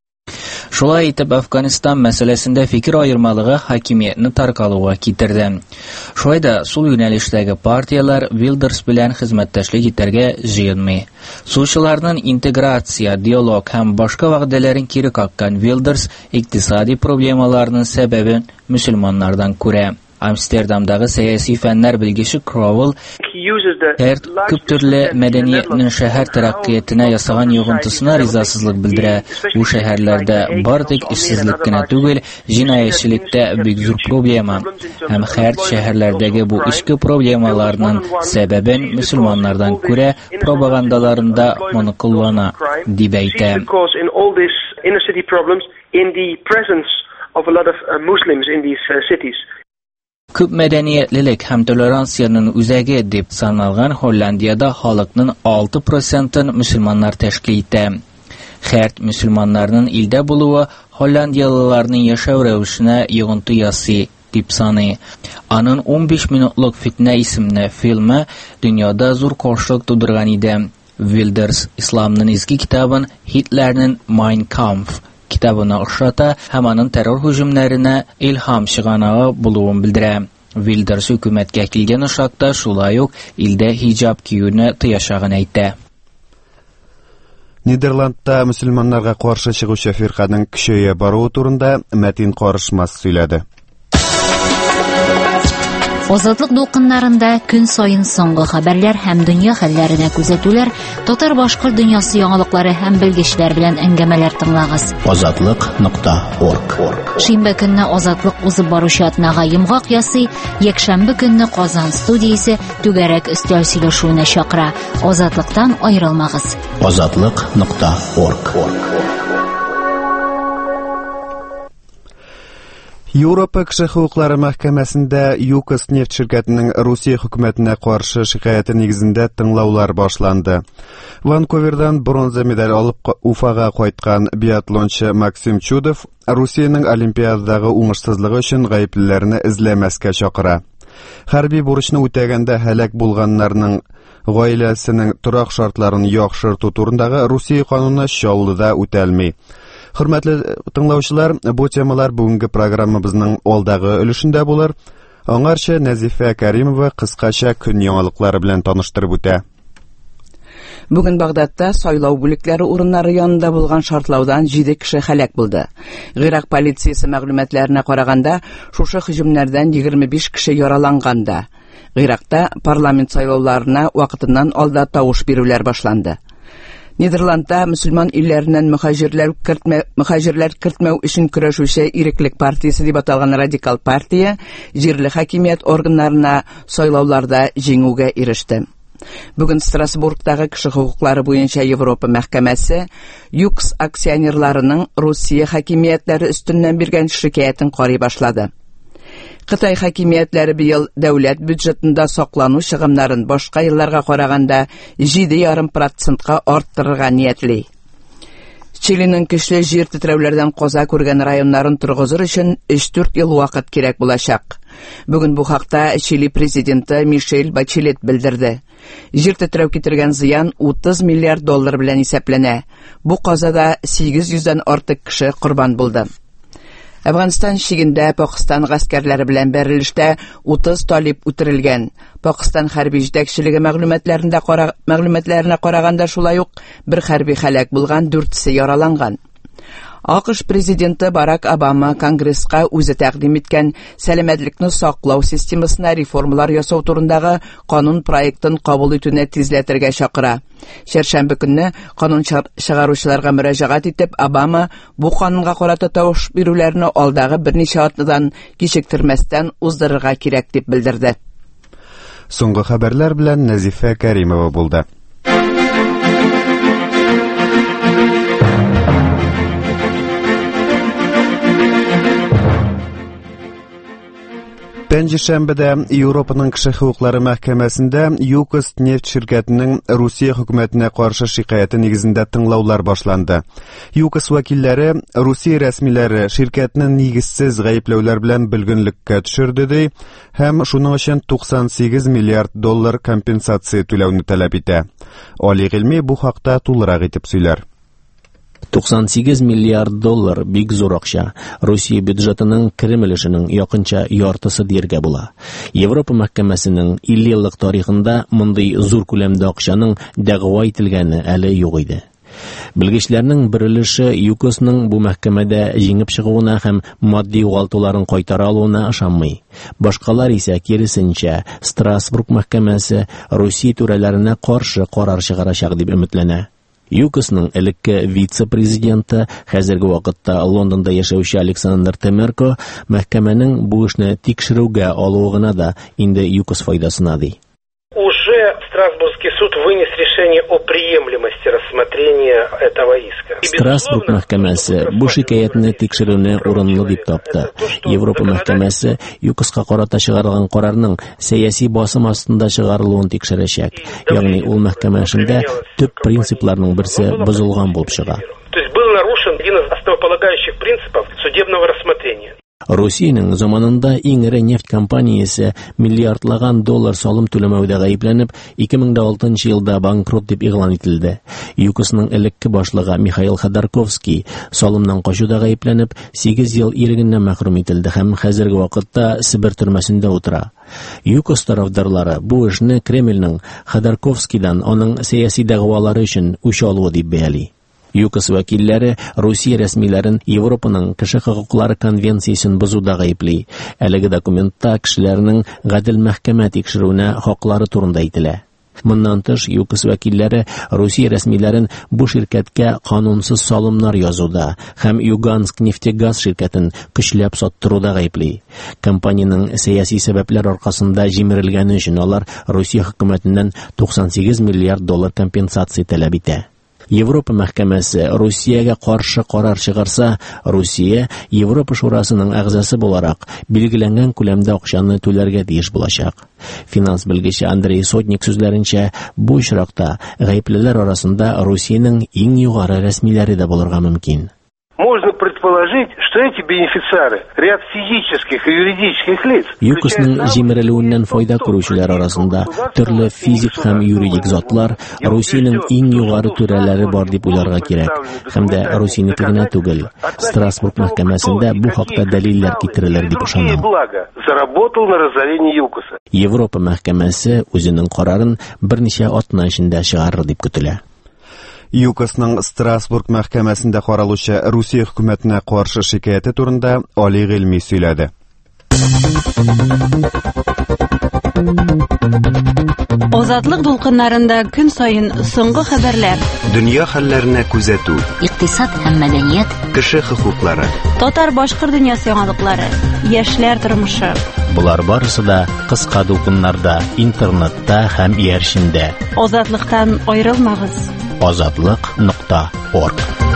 Шулай итеп, Афганистан мәсьәләсендә фикер аермалыгы хакимиятне таркалуга китерде. Шулай да сул юнәлештәге партиялар Вилдерс белән хезмәттәшлек итәргә җыенмый. Сулчыларның интеграция, диалог һәм башка вәгъдәләрен кире каккан Вилдерс икътисади проблемаларның сәбәбен мөселманнардан күрә. Амстердамдагы сәяси фәннәр белгече Кровел Герт күп төрле мәдәниятнең шәһәр тәрәккыятенә ясаган йогынтысына ризасызлык белдерә. Бу шәһәрләрдә бар тик эшсезлек кенә түгел, җинаятьчелек тә бик зур проблема. Һәм Герт шәһәрләрдәге бу ичке проблемаларның сәбәбен мөселманнардан күрә пропагандаларында моны куллана дип әйтә. Күп мәдәниятлелек һәм толерансияның үзәге дип саналган Холландиядә халыкның 6%-ын мөселманнар тәшкил итә. Герт мөселманнарның илдә булуы холландиялыларның яшәү рәвешенә йогынты ясый дип саный. Аның 15 минутлык Фитнә исемле фильмы дөньяда зур каршылык тудырган иде. Вилдерс исламның изге китабын Хитлерның Mein Kampf китабына охшата һәм аның террор һөҗүмнәренә илһам чыганагы булуын белдерә. Вилдерс хөкүмәткә килгән шакта шулай ук илдә хиҗаб киюне тыячагын әйтә. Нидерландта мөселманнарга каршы чыгучы фирканың көчәя баруы турында Мәтин Карышмас сөйләде. Азатлык дулкыннарында көн сайын соңгы хәбәрләр һәм дөнья хәлләренә күзәтүләр, татар-башкорт дөньясы яңалыклары һәм белгечләр белән әңгәмәләр тыңлагыз. Азатлык.орг. Шимбә көнне Азатлык узып баручы атнага йомгак ясый, якшәмбе көнне Казан студиясе түгәрәк өстәл сөйләшүенә чакыра. Азатлыктан аерылмагыз. Азатлык.орг. Европа кеше хукуклары мәхкәмәсендә ЮКОС нефть ширкәтенең Русия хөкүмәтенә каршы шикаяте нигезендә тыңлаулар башланды. Ванкувердан бронза медаль алып Уфага кайткан биатлончы Максим Чудов Русиянең Олимпиададагы уңышсызлыгы өчен гаеплеләрне эзләмәскә чакыра. Хәрби бурычны үтәгәндә һәлак булганнарның гаиләсенең торак шартларын яхшырту турындагы Русия кануны чаллыда үтәлми. Хөрмәтле тыңлаучылар, бу темалар бүгенге программабызның алдагы өлешендә булыр. Аңарча Назифа Кәримова кыскача көн яңалыклары белән таныштырып үтә. Бүген Багдадта сайлау бүлекләре урыннары янында булган шартлаудан 7 кеше һәлак булды. Гыйрак полициясе мәгълүматларына караганда, шушы һөҗүмнәрдән 25 кеше яраланганда. Гыйракта парламент сайлауларына вакытыннан алда тавыш бирүләр башланды. Нидерландта мөселман илләреннән мөхаҗирләр кертмәү өчен көрәшүче Иреклек партиясе дип аталган радикаль партия җирле хакимият органнарына сайлауларда җиңүгә иреште. Бүген Страсбургтагы кеше хукуклары буенча Европа мәхкәмәсе ЮКОС акционерларының Русия хакимиятләре өстеннән биргән шикаятен карый башлады. Кытай хакимиятләре быел дәүләт бюджетында саклану чыгымнарын башка елларга караганда 7,5%-ка арттырырга ниятли. Чилинең көчле җир тетрәүләрдән каза күргән районнарын торгызыр өчен 3-4 ел вакыт кирәк булачак. Бүген бу хакта Чили президенты Мишель Бачелет белдерде. Җир тетрәү китергән зыян 30 миллиард доллар белән исәпләнә. Бу казада 800дән артык кеше корбан булды. Афганистан шигендә Пакистан гаскәрләре белән бәрелештә 30 талиб үтерелгән. Пакистан хәрби җитәкчелеге мәгълүматларына караганда шулай ук бер хәрби һәлак булган, 4-се яраланган. АКШ президенты Барак Обама Конгресска үзе тәкъдим иткән сәламәтлекне саклау системасына реформалар ясау турындагы канун проектын кабул итүне тизләтергә чакыра. Шәршәмбе көнне канун чыгаручыларга мөрәҗәгать итеп, Обама бу канунга карата тавыш бирүләрне алдагы берничә атнадан кичектермәстән уздырырга кирәк дип белдерде. Соңгы хәбәрләр белән Назифа Кәримова булды. Пәнҗешәмбедә Европаның кеше хукуклары мәхкәмәсендә ЮКОС нефть ширкәтенең Русия хөкүмәтенә каршы шикаяте нигезендә тыңлаулар башланды. ЮКОС вәкилләре Русия рәсмиләре ширкәтне нигезсез гаепләүләр белән белгенлеккә төшерде ди һәм шуның өчен 98 миллиард доллар компенсация түләүне таләп итә. Али Гыйльми бу хакта тулырак итеп сөйләр. 98 миллиард доллар бик зур акча. Русия бюджетының керем өлешенең якынча яртысы диергә була. Европа мәхкәмәсенең 50 еллык тарихында мондый зур күләмдә акчаның дәгъва ителгәне әле юк иде. Белгечләрнең бер өлеше ЮКОСның бу мәхкәмәдә җиңеп чыгуына һәм матди югалтуларын кайтара алуына ышанмый. Башкалар исә киресенчә Страсбург мәхкәмәсе Русия түрәләренә каршы карар чыгарачак дип өметләнә. ЮКОСның элекке вице-президенты, хәзерге вакытта Лондонда яшәүче Александр Темерко мәхкәмәнең бу эшне тикшерүгә алуына да инде ЮКОС файдасына ди. Уже Страсбургский суд вынес решение о приемлемости рассмотрения этого иска. Страсбург мәхкәмәсе бу шикаятны тикшерүне урынлы дип тапты. Европа мәхкәмәсе ЮКОСка карата чыгарылган карарның сәяси басым астында чыгарылуын тикшерәчәк. Ягъни ул мәхкәмә эшендә төп принципларның берсе бозылган булып чыга. То есть был нарушен один из основополагающих принципов судебного рассмотрения. Русиянең заманында иң ире нефть компаниясе миллиардлаган доллар салым түләмәүдә гаепләнеп 2006 елда банкрот дип игълан ителде. ЮКОСның элекке башлыгы Михаил Ходорковский салымнан качуда гаепләнеп 8 ел ирегеннән мәхрүм ителде һәм хәзерге вакытта Сибир төрмәсендә утыра. ЮКОС тарафдарлары бу эшне Кремльнең Ходорковскийдан аның сәяси дәгъвалары өчен үч алуы дип бәяли. ЮКОС вәкилләре Русия рәсмиләрен Европаның кеше хокуклары конвенциясын бозуда гаепли. Әлеге документта кешеләрнең гадел мәхкәмә тикшерүенә хаклары турында әйтелә. Моннан тыш ЮКОС вәкилләре Русия рәсмиләрен бу ширкәткә канунсыз салымнар язуда һәм Юганск нефтегаз ширкәтен көчләп саттыруда гаепли. Компаниянең сәяси сәбәпләр аркасында җимерелгәне өчен алар Русия хөкүмәтеннән 98 миллиард доллар компенсация таләп итә. Европа мәхкәмәсе Русиягә каршы карар чыгарса, Русия Европа шурасының әгъзасы буларак билгеләнгән күләмдә акчаны түләргә тиеш булачак. Финанс белгече Андрей Сотник сүзләренчә, бу очракта гаеплеләр арасында Русиянең иң югары рәсмиләре дә булырга мөмкин. Можно предположить, что эти бенефициары ряд физических и юридических лиц. ЮКОСның җимерелүеннән файда күрүчеләр арасында төрле физик һәм юридик затлар Русиянең иң югары түрәләре бар дип уйларга кирәк. Һәм дә Русиянеке генә түгел. Страсбург мәхкәмәсендә бу хакта дәлилләр китерелер дип ышанам. Заработал на разорении ЮКОСа. Европа мәхкәмәсе үзенең карарын берничә атна эчендә чыгарыр дип көтелә. ЮКОСның Страсбург мәхкәмәсендә каралучы Русия хөкүмәтенә каршы шикаяте турында Али Гыйльми сөйләде. Азатлык дулкыннарында көн сайын соңгы хәбәрләр. Дөнья хәлләренә күзәтү. Икътисад һәм мәдәният. Кеше хокуклары. Татар-башкорт дөньясы яңалыклары. Яшьләр тормышы. Булар барысы да кыска дулкыннарда, интернетта һәм иярчендә. Азатлыктан аерылмагыз. Azadlık.org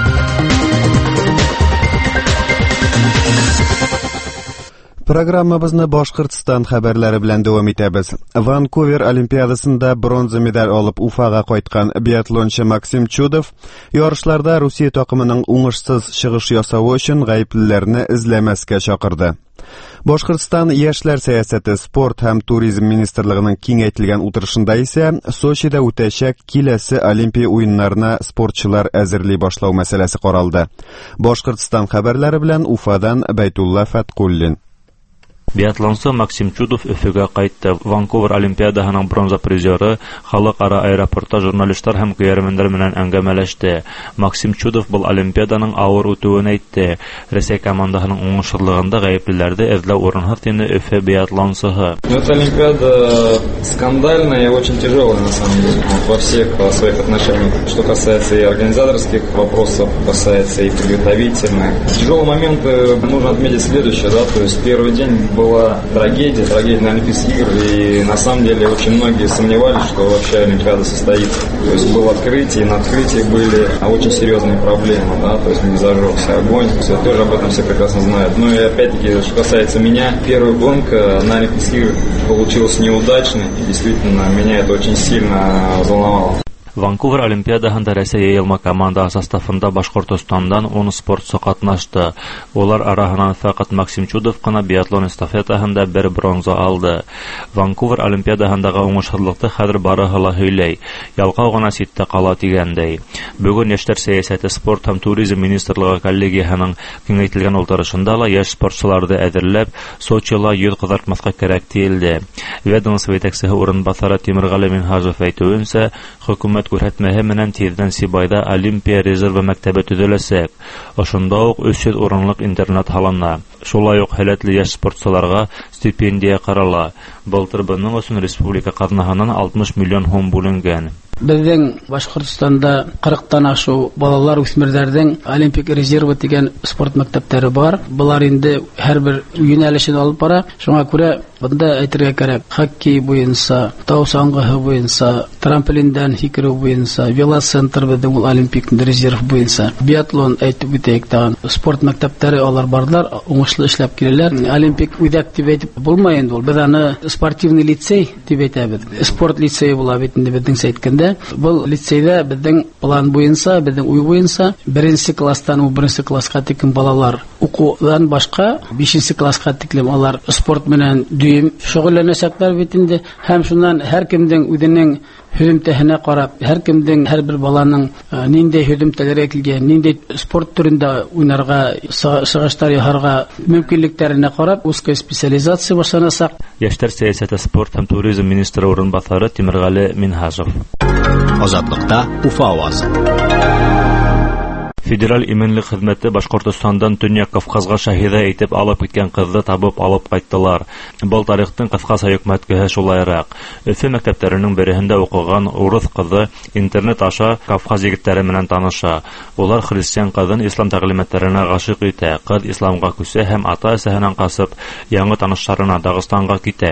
Программабызны Башкортстан хәбәрләре белән дәвам итәбез. Ванкувер олимпиадасында бронза медаль алып Уфага кайткан биатлончы Максим Чудов ярышларда Русия такымының уңышсыз чыгыш ясавы өчен гаеплеләрне эзләмәскә чакырды. Башкортстан яшьләр сәясәте, спорт һәм туризм министрлыгының киңәйтелгән утырышында исә Сочида үтәчәк киләсе Олимпия уеннарына спортчылар әзерли башлау мәсьәләсе каралды. Башкортстан хәбәрләре белән Уфадан Байтулла Фаткуллин. Биатлончы Максим Чудов Өфөгә кайтты. Ванкувер олимпиадаһының бронза призеры халыкара аэропортта журналистлар һәм кыярмәннәр белән әңгәмәләште. Максим Чудов был олимпиаданың авыр үтүен әйтте. Россия командаһының уңышлылыгында гаеплеләрне эзләү урынһыз дине Өфө биатлончысы. Эта олимпиада скандальная и очень тяжелая на самом деле во всех своих отношениях. Что касается и организаторских вопросов, касается и подготовительных. Тяжелые моменты нужно отметить следующее, да, то есть первый день была трагедия на Олимпийских играх, и на самом деле очень многие сомневались, что вообще Олимпиада состоится. То есть было открытие, и на открытии были очень серьезные проблемы, да, то есть не зажегся огонь, все тоже об этом все прекрасно знают. Ну и опять-таки, что касается меня, первая гонка на Олимпийских играх получилась неудачной, и действительно меня это очень сильно взволновало. Ванкувер олимпиадаһында Россия йыелма команда составында Башкортстандан 10 спортчы катнашты. Олар араһыннан фақат Максим Чудов кына биатлон эстафетаһында бер бронза алды. Ванкувер олимпиадаһындагы уңышсызлыкты хәзер барыһы ла һөйләй. Ялкау гына ситтә кала дигәндәй. Бүген яшьләр сәясәте, спорт һәм туризм министрлыгы коллегияһының киңәйтелгән утырышында ла яшь спортчыларны әзерләп, Сочида йөз кызартмаска кирәк диелде. Ведомство җитәкчесе урынбасары Тимергали Минхажев әйтүенчә, хөкүмәт күрһәтмәһе менән тиздән Сибайда Олимпия резервы мәктәбе төзеләсәк. Ошонда ук 300 урынлык интернат һалына. Шулай ук һәләтле яшь спортчыларга стипендия карала. Былтыр буның өчен республика казнаһыннан 60 миллион сум бүленгән. Безнең Башкортстанда 40-тан ашу балалар үсмерләрнең Олимпик резервы дигән спорт мәктәпләре бар. Булар инде һәрбер юнәлешен алып бара. Шуңа күрә бunda әйтергә кирәк, хоккей буенча, тау саңгыһы буенча, трамплиндән һикерү буенча, велоцентр безнең ул Олимпик резерв буенча, биатлон әйтеп үтәйек тагын. Спорт мәктәпләре алар барлар, уңышлы эшләп киләләр. Олимпик үзәк дип әйтеп булмый инде ул. Без аны спортивный лицей дип әйтәбез. Спорт лицее була бит инде безнең әйткәндә. Бұл лицейда безнең план буенча, безнең уй буенча 1-нче класстан 11-нче класска тиклем балалар укудан башка 5-нче класска тиклем алар спорт менән дүйим шөгыльләнәчәкләр бит инде. Һәм шуннан һәркемнең үзенең һөҗүмтәһенә карап, һәркемнең һәрбер баланың нинди һөҗүмтәләргә килгән, нинди спорт төрендә уйнарга, чыгыштар яһарга мөмкинлекләренә карап, узкы специализация башланасак. Яшьләр сәясәте, спорт һәм туризм министры урынбасары Тимергали Минхажев. Азатлыкта Уфа авазы. Федераль именлек хезмәте Башкортстандан Төньяк Кавказга шаһида итеп алып киткән кызны табып алып кайттылар. Был тарихтың кыскасы йөкмәткеһе шулайрак. Өфе мәктәпләренең береһендә укыган урыс кызы интернет аша Кавказ егетләре белән таныша. Улар христиан кызын ислам тәгълиматларына гашык итә. Кыз исламга күсә һәм ата-әсәһеннән касып, яңа танышларына Дагыстанга китә.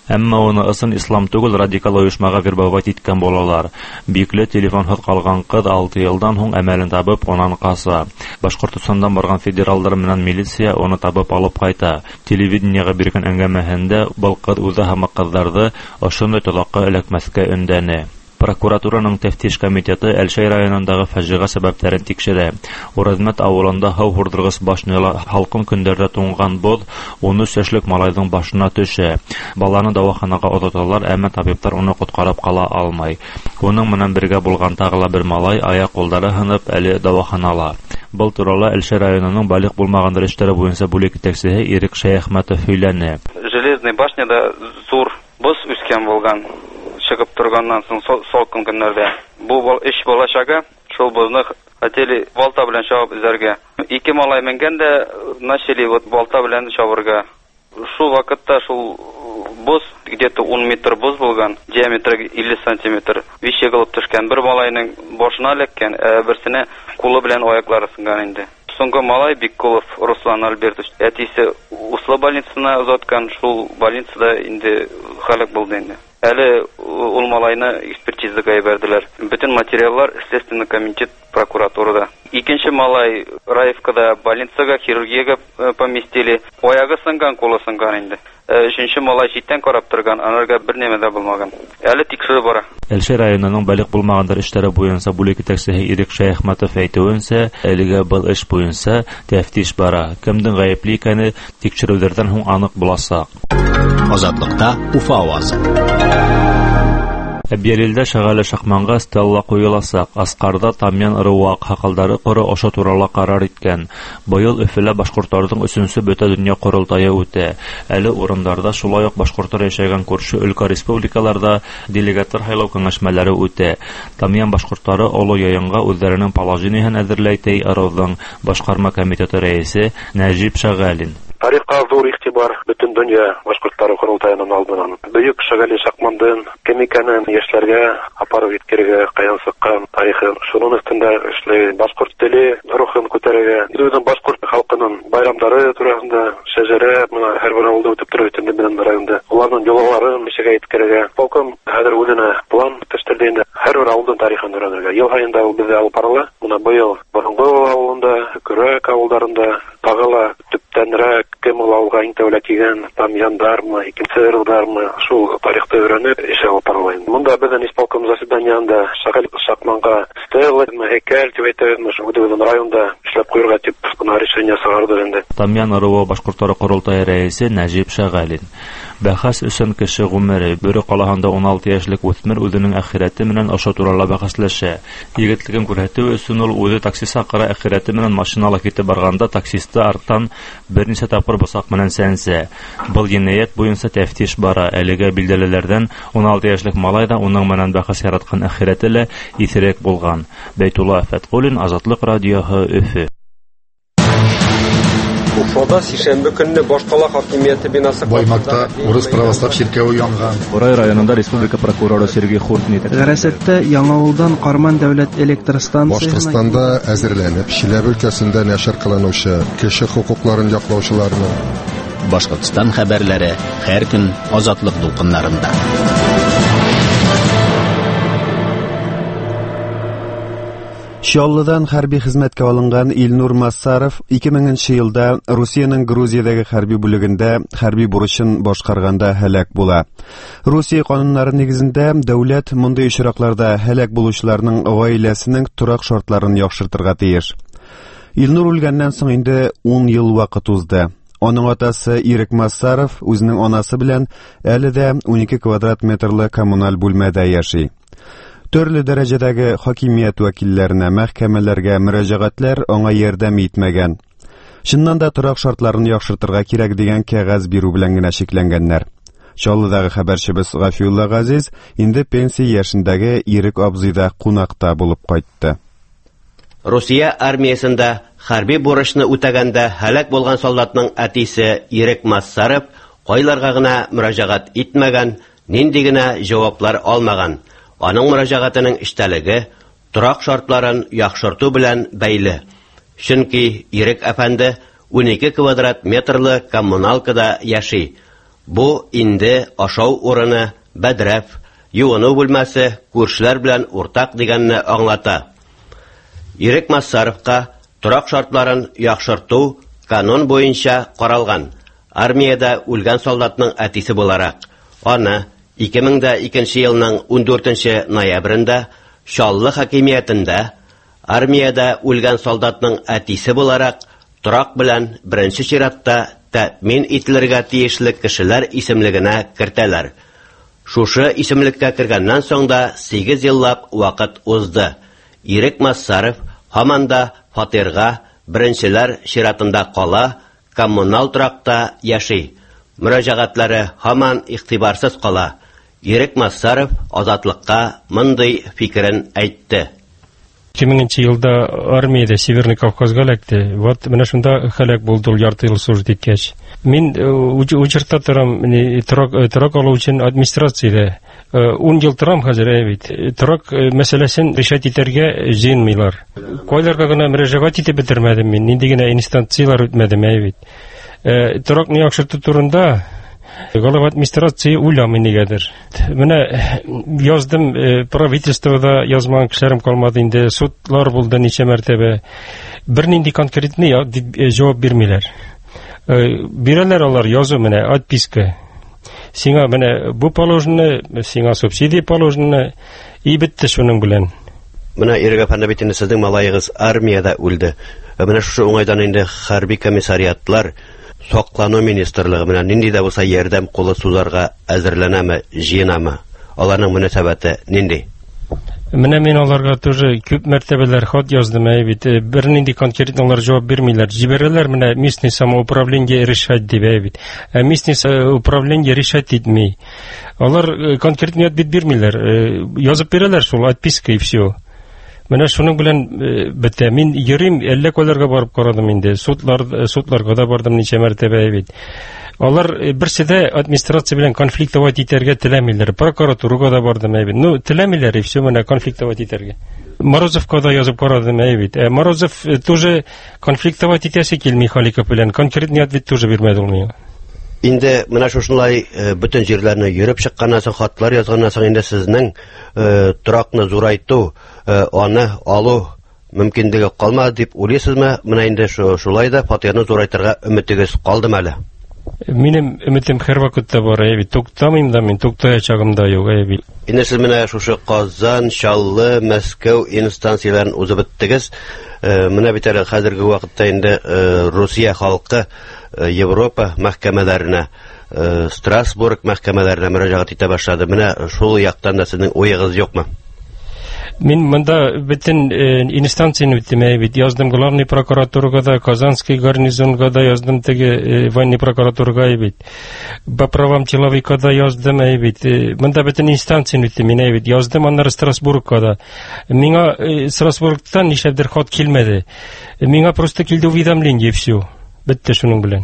Әмма уны ысын ислам түгел радикал оешмага вербовать иткән балалар. Бикле телефонһыз калган кыз 6 елдан һуң әмәлен табып, онан каса. Башкортстандан барган федераллар менән милиция аны табып алып кайта. Телевидениягә биргән әңгәмәһендә был кыз үзе һәм кызларны ошондай тозакка эләкмәскә өндәне. Прокуратураның тәфтиш комитеты Әлшәй районындагы фаҗига сәбәпләрен тикшерә. Уразмәт авылында һау һурдыргыс башныла халкын көндәрдә туңган боз 13 яшьлек малайның башына төшә. Баланы дәваханага озаталар, әмма табиблар аны коткарып кала алмай. Уның менән бергә булган тагыла бер малай аяк-куллары һынып әле дәваханала. Был турыда Әлшәй районының балык булмаган эшләре буенча бүлек итәкчесе Ирек Шәяхмәтов һөйләнә. Железный башняда зур боз үскән булган. Чыгып торганнан соң салкын көннәрдә бу эш балачага шул бозны хотели балта белән чабып үзәргә. 2 малай менгәндә начали вот балта белән чабырга. Шул вакытта шул боз где-то 10 метр боз булган, диаметры 50 сантиметр. Вишегылып төшкән бер малайның башына эләккән, берсенә кулы белән аяклары сынган инде. Соңгы малай Биккулов Руслан Альбертович әтисе Услы больницасына озаткан, шул больницада инде халык булды инде. Әле ул малайны экспертизага җибәрделәр. Бөтен материаллар следственный комитет прокуратурада. Икенче малай Раевкада больницага хирургиягә поместили. Аягы сынган, кулы сынган инде. Өченче малай читтән карап торган, анарга бер нәмә дә булмаган. Әле тикшерү бара. Әлшәй районының балык булмаган эшләре буенча бүлек итәкчесе Ирек Шәяхмәтов әйтүенчә, әлегә был эш буенча тәфтиш бара. Кемнең гаепле икәне тикшерүләрдән һуң анык булачак. Азатлыкта Уфа авазы. Әбьялилдә шәгъле шакманга стелла куеласак, Аскарда Тамян Рыуак хакылдары коры ошо туралы карар иткән. Быел Өфөлә башкортларның 3нче бөтә дөнья курылтайы үтә. Әле урыннарда шулай ук башкортлар яшәгән күрше өлкә республикаларда делегаттар сайлау киңәшмәләре үтә. Тамян башкортлары Олы Яйынга үзләренең положениеһен әзерләйтә Аровның башкарма комитеты рәисе Нәҗип Шәгалин. Тарихка зур игътибар бөтен дөнья башкортлары курултаеннан алдынан. Бөек шәгали шакмандан кемиканын яшьләргә апарып җиткерергә каян сыккан тарихын, шуның өстендә эшләй башкорт теле рухын күтәрергә, үзенең башкорт халкының байрамнары турында шәҗәрә менә һәрбер авылда үтеп тора бит инде районда. Уларның йолаларын мишәгә иткәрергә, полком хәзер үзенә план төштергән инде һәрбер авылның тарихын өйрәнергә. Ел һаенда ул бездә алып барыла. Менә быел Борынгы авылында, Көрәк авылларында тагыла төптәнрәк кем авылга иң тәүлек килгән Тамяндармы, икенче ырылдармы, шул тарихты өйрәнеп эшә алып барыла. Монда безнең исполком заседаниенда шәгыль шакманга стелла, һәйкәл дип әйтәбез, шул районда эшләп куярга дип бuna решение сыгарды инде. Тамян Рыуа башкортлары курултайы рәисе Нәҗип Шәгалин. Бәхәс өчен кеше гомере Бөре калаһында 16 яшьлек үсмер үзенең әхирәте менән аша турында бәхәсләшә. Егетлеген күрһәтү өчен ул үзе такси сакыра, әхирәте менән машинала китеп барганда таксисты арттан берничә тапкыр босак менән сәнсә. Был җинаять буенча тәфтиш бара. Әлегә билдәлеләрдән 16 яшьлек малай да уның менән бәхәс яраткан әхирәте лә исерек булган. Бәйтулла Фәткулин, Азатлык радиоһы, Өфө. Уфада сишәмбе көнне башкала хакимияте бинасы Баймакта урыс православ ширкәүе янган. Борай районында республика прокуроры Сергей Хуртнин. Гәрәсәттә Яңавылдан Карман дәүләт электр станциясына Башкортстанда әзерләнеп, Чиләбе өлкәсендә нәшер кылынучы кеше хукукларын яклаучыларны. Башкортстан хәбәрләре һәр көн Азатлык дулкыннарында. Чаллыдан хәрби хезмәткә алынган Илнур Массаров 2000 елда Русиянең Грузиядәге хәрби бүлегендә хәрби бурычын башкарганда һәлак була. Русия кануннары нигезендә дәүләт мондый очракларда һәлак булучыларның гаиләсенең торак шартларын яхшыртырга тиеш. Илнур үлгәннән соң инде 10 ел вакыт узды. Аның атасы Ирек Массаров үзенең анасы белән әле дә 12 квадрат метрлы коммуналь бүлмәдә яши. Төрле дәрәҗәдәге хакимият вәкилләренә, мәхкәмәләргә мөрәҗәгатьләр аңа ярдәм итмәгән. Чыннан да торак шартларын яхшыртырга кирәк дигән кәгазь бирү белән генә шикләнгәннәр. Чаллыдагы хәбәрчебез Гафиулла Газиз инде пенсия яшендәге Ирек абзыйда кунакта булып кайтты. Русия армиясында хәрби бурычны үтәгәндә һәлак булган солдатның әтисе Ирек Массаров кайларга гына мөрәҗәгать итмәгән, нинди генә җаваплар алмаган. Аның мөрәҗәгатының эштәлеге торак шартларын яхшырту белән бәйле. Чөнки Ирек әфәнде 12 квадрат метрлы коммуналкада яши. Бу инде ашау урыны, бәдрәф, юыну бүлмәсе, күршеләр белән уртак дигәнне аңлата. Ирек Массаровка торак шартларын яхшырту канун буенча каралган. Армиядә үлгән солдатның әтисе буларак, аны 2002 елның 14 ноябрендә Чаллы хакимиятендә армиядә үлгән солдатның әтисе буларак торак белән беренче чиратта тәэмин ителергә тиешле кешеләр исемлегенә кертәләр. Шушы исемлеккә кергәннән соң да 8 еллап вакыт узды. Ирек Массаров һаман да фатирга беренчеләр чиратында кала, коммунал торакта яши. Мөрәҗәгатьләре һаман игътибарсыз кала. Ирек Массаров Азатлыкка мондый фикерен әйтте. 2000 елда армиядә Северный Кавказга эләкте. Вот менә шунда хәлак булды ул ярты ел служить иткәч. Мин учетта торам, торак алу өчен администрациядә 10 ел торам хәзер бит. Торак мәсьәләсен решать итәргә җыенмыйлар. Кайларга гына мөрәҗәгать итеп бетермәдем мин. Нинди генә инстанциялар үтмәдем бит. Торакны яхшырту турында Голова администрации уйламый нигәдер. Менә яздым, правительствода язмаган кешеләрем калмады инде, судлар булды ничә мәртәбә. Бернинди конкретный җавап бирмиләр. Бирәләр алар язу менә отписка. Сиңа менә бу положено, сиңа субсидия положено, и битте шуның белән. Менә Ирек әфәнде бит инде сезнең малаегыз армиядә үлде. Менә шушы уңайдан инде хәрби комиссариатлар Саклану министрлыгы менән нинди дә булса ярдәм кулы сузарга әзерләнәме, җыенамы? Аларның мөнәсәбәте нинди? Менә мин аларга тоже күп мәртәбәләр хат яздым, бит. Бернинди конкретно алар җавап бирмиләр. Җибәрәләр менә местный самоуправление решать дип бит. Местный управление решать итми. Алар конкретно бит бирмиләр. Язып бирәләр шул отписка и все. Менә шуның белән бетә. Мин йөрим, әллә кайларга барып карадым инде. Судларга да бардым ничә мәртәбә бит. Алар берсе дә администрация белән конфликтовать итәргә теләмиләр. Прокуратурага да бардым бит. Ну, теләмиләр и все менә конфликтовать итәргә. Морозовка да язып карадым бит. Морозов тоже конфликтовать итәсе килми Халиков белән. Конкретный ответ тоже бирмәде ул миңа. Инде менә шушылай бөтен җирләрне йөреп чыкканнан соң, хатлар язганнан соң инде сезнең торакны зурайту, аны алу мөмкинлеге калмады дип уйлыйсызмы? Менә инде шулай да фатирны зурайтырга өметегез калдымы әле? Минем өметем һәр вакытта бар, бит. Туктамыйм да мин, туктаячагым да юк, бит. Инде сез менә шушы Казан, Чаллы, Мәскәү инстанцияләрен узып беттегез. Менә бит әле хәзерге вакытта инде Русия халкы Европа мәхкәмәләренә, Страсбург мәхкәмәләренә мөрәҗәгать итә башлады. Менә шул яктан да сезнең уегыз юкмы? Мин монда бөтен инстанцияны үттем, бит. Яздым главный прокуратурага да, Казанский гарнизонга да яздым, теге военный прокуратурага бит. По правам человека да яздым, бит. Монда бөтен инстанцияны үттем, бит. Яздым аннары Страсбургка да. Миңа Страсбургтан нишләптер хат килмәде. Миңа просто килде уведомление, все. Бетте шуның белән.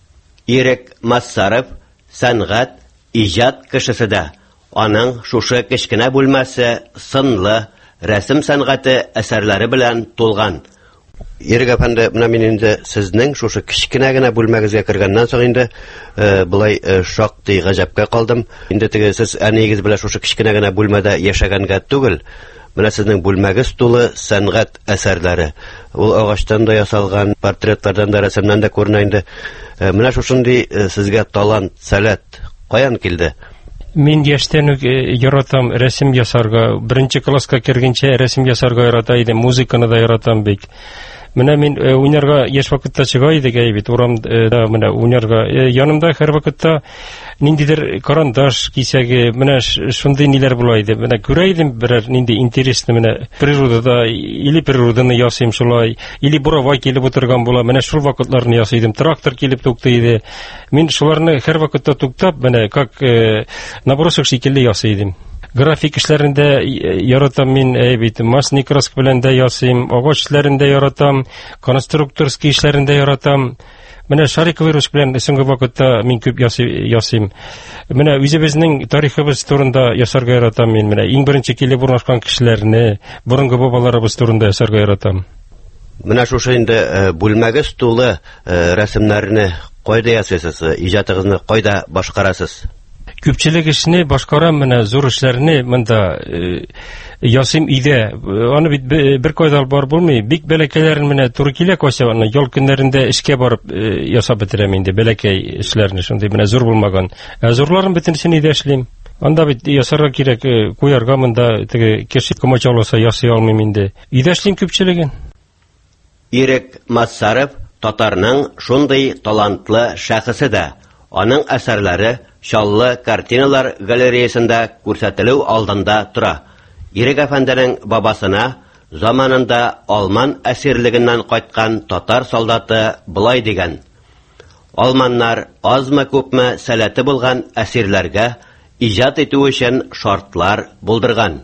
Ирек Массаров сәнгать, иҗат кешесе дә. Аның шушы кечкенә бүлмәсе сынлы рәсем сәнгате әсәрләре белән тулган. Ирек әфәнде, менә мин инде сезнең шушы кечкенә генә бүлмәгезгә кергәннән соң инде булай шактый гаҗәпкә калдым. Инде теге сез әниегез белән шушы кечкенә генә бүлмәдә яшәгәнгә түгел, менә сезнең бүлмәгез тулы сәнгать әсәрләре. Ул агачтан да ясалган, портретлардан да, рәсемнән да күренә инде. Менә шушындый сезгә талант, сәләт каян килде? Мин яшьтән үк яратам рәсем ясарга. Беренче класска кергәнчә рәсем ясарга ярата идем, музыканы да яратам бик. Менә мин уйнарга яшь вакытта чыга идек, бит, урамда менә уйнарга. Янымда һәр вакытта ниндидер карандаш кисәге, менә шундый ниләр була иде. Менә күрә идем берәр нинди интересный менә природада, или природаны ясыйм шулай, или буравай килеп утырган була. Менә шул вакытларны ясыйдым. Трактор килеп туктый иде. Мин шуларны һәр вакытта туктап, менә как набросок шикелле ясыйдым. График эшләрендә яратам мин, бит. Масляный краска белән дә ясыйм, агач эшләрендә яратам, конструкторский эшләрендә яратам. Менә шариковый ручка белән соңгы вакытта мин күп ясыйм. Менә үзебезнең тарихыбыз турында ясарга яратам мин. Менә иң беренче килеп урнашкан кешеләрне, борынгы бабаларыбыз турында ясарга яратам. Менә шушы инде бүлмәгез тулы рәсемнәрне кайда ясыйсыз? Иҗатыгызны кайда башкарасыз? Күпчелек эшне башкарам, менә зур эшләрне монда ясыйм өйдә. Аны бит бер кайда бар булмый. Бик бәләкәйләрен менә туры килә кайсы, аны ял көннәрендә эшкә барып ясап бетерәм инде бәләкәй эшләрне, шундый менә зур булмаган. Зурларын бөтенсен өйдә эшлим. Анда бит ясарга кирәк, куярга монда теге кеше комачаласа ясый алмыйм инде. Өйдә эшлим күпчелеген. Ирек Массаров татарның шундый талантлы шәхесе дә. Аның әсәрләре шаллы картиналар галереясында күрсәтелү алдында тора. Ирек әфәнденең бабасына заманында Алман әсирлегеннән кайткан татар солдаты булай дигән: Алманнар азмы күпме сәләте булган әсирләргә иҗат итү өчен шартлар булдырган.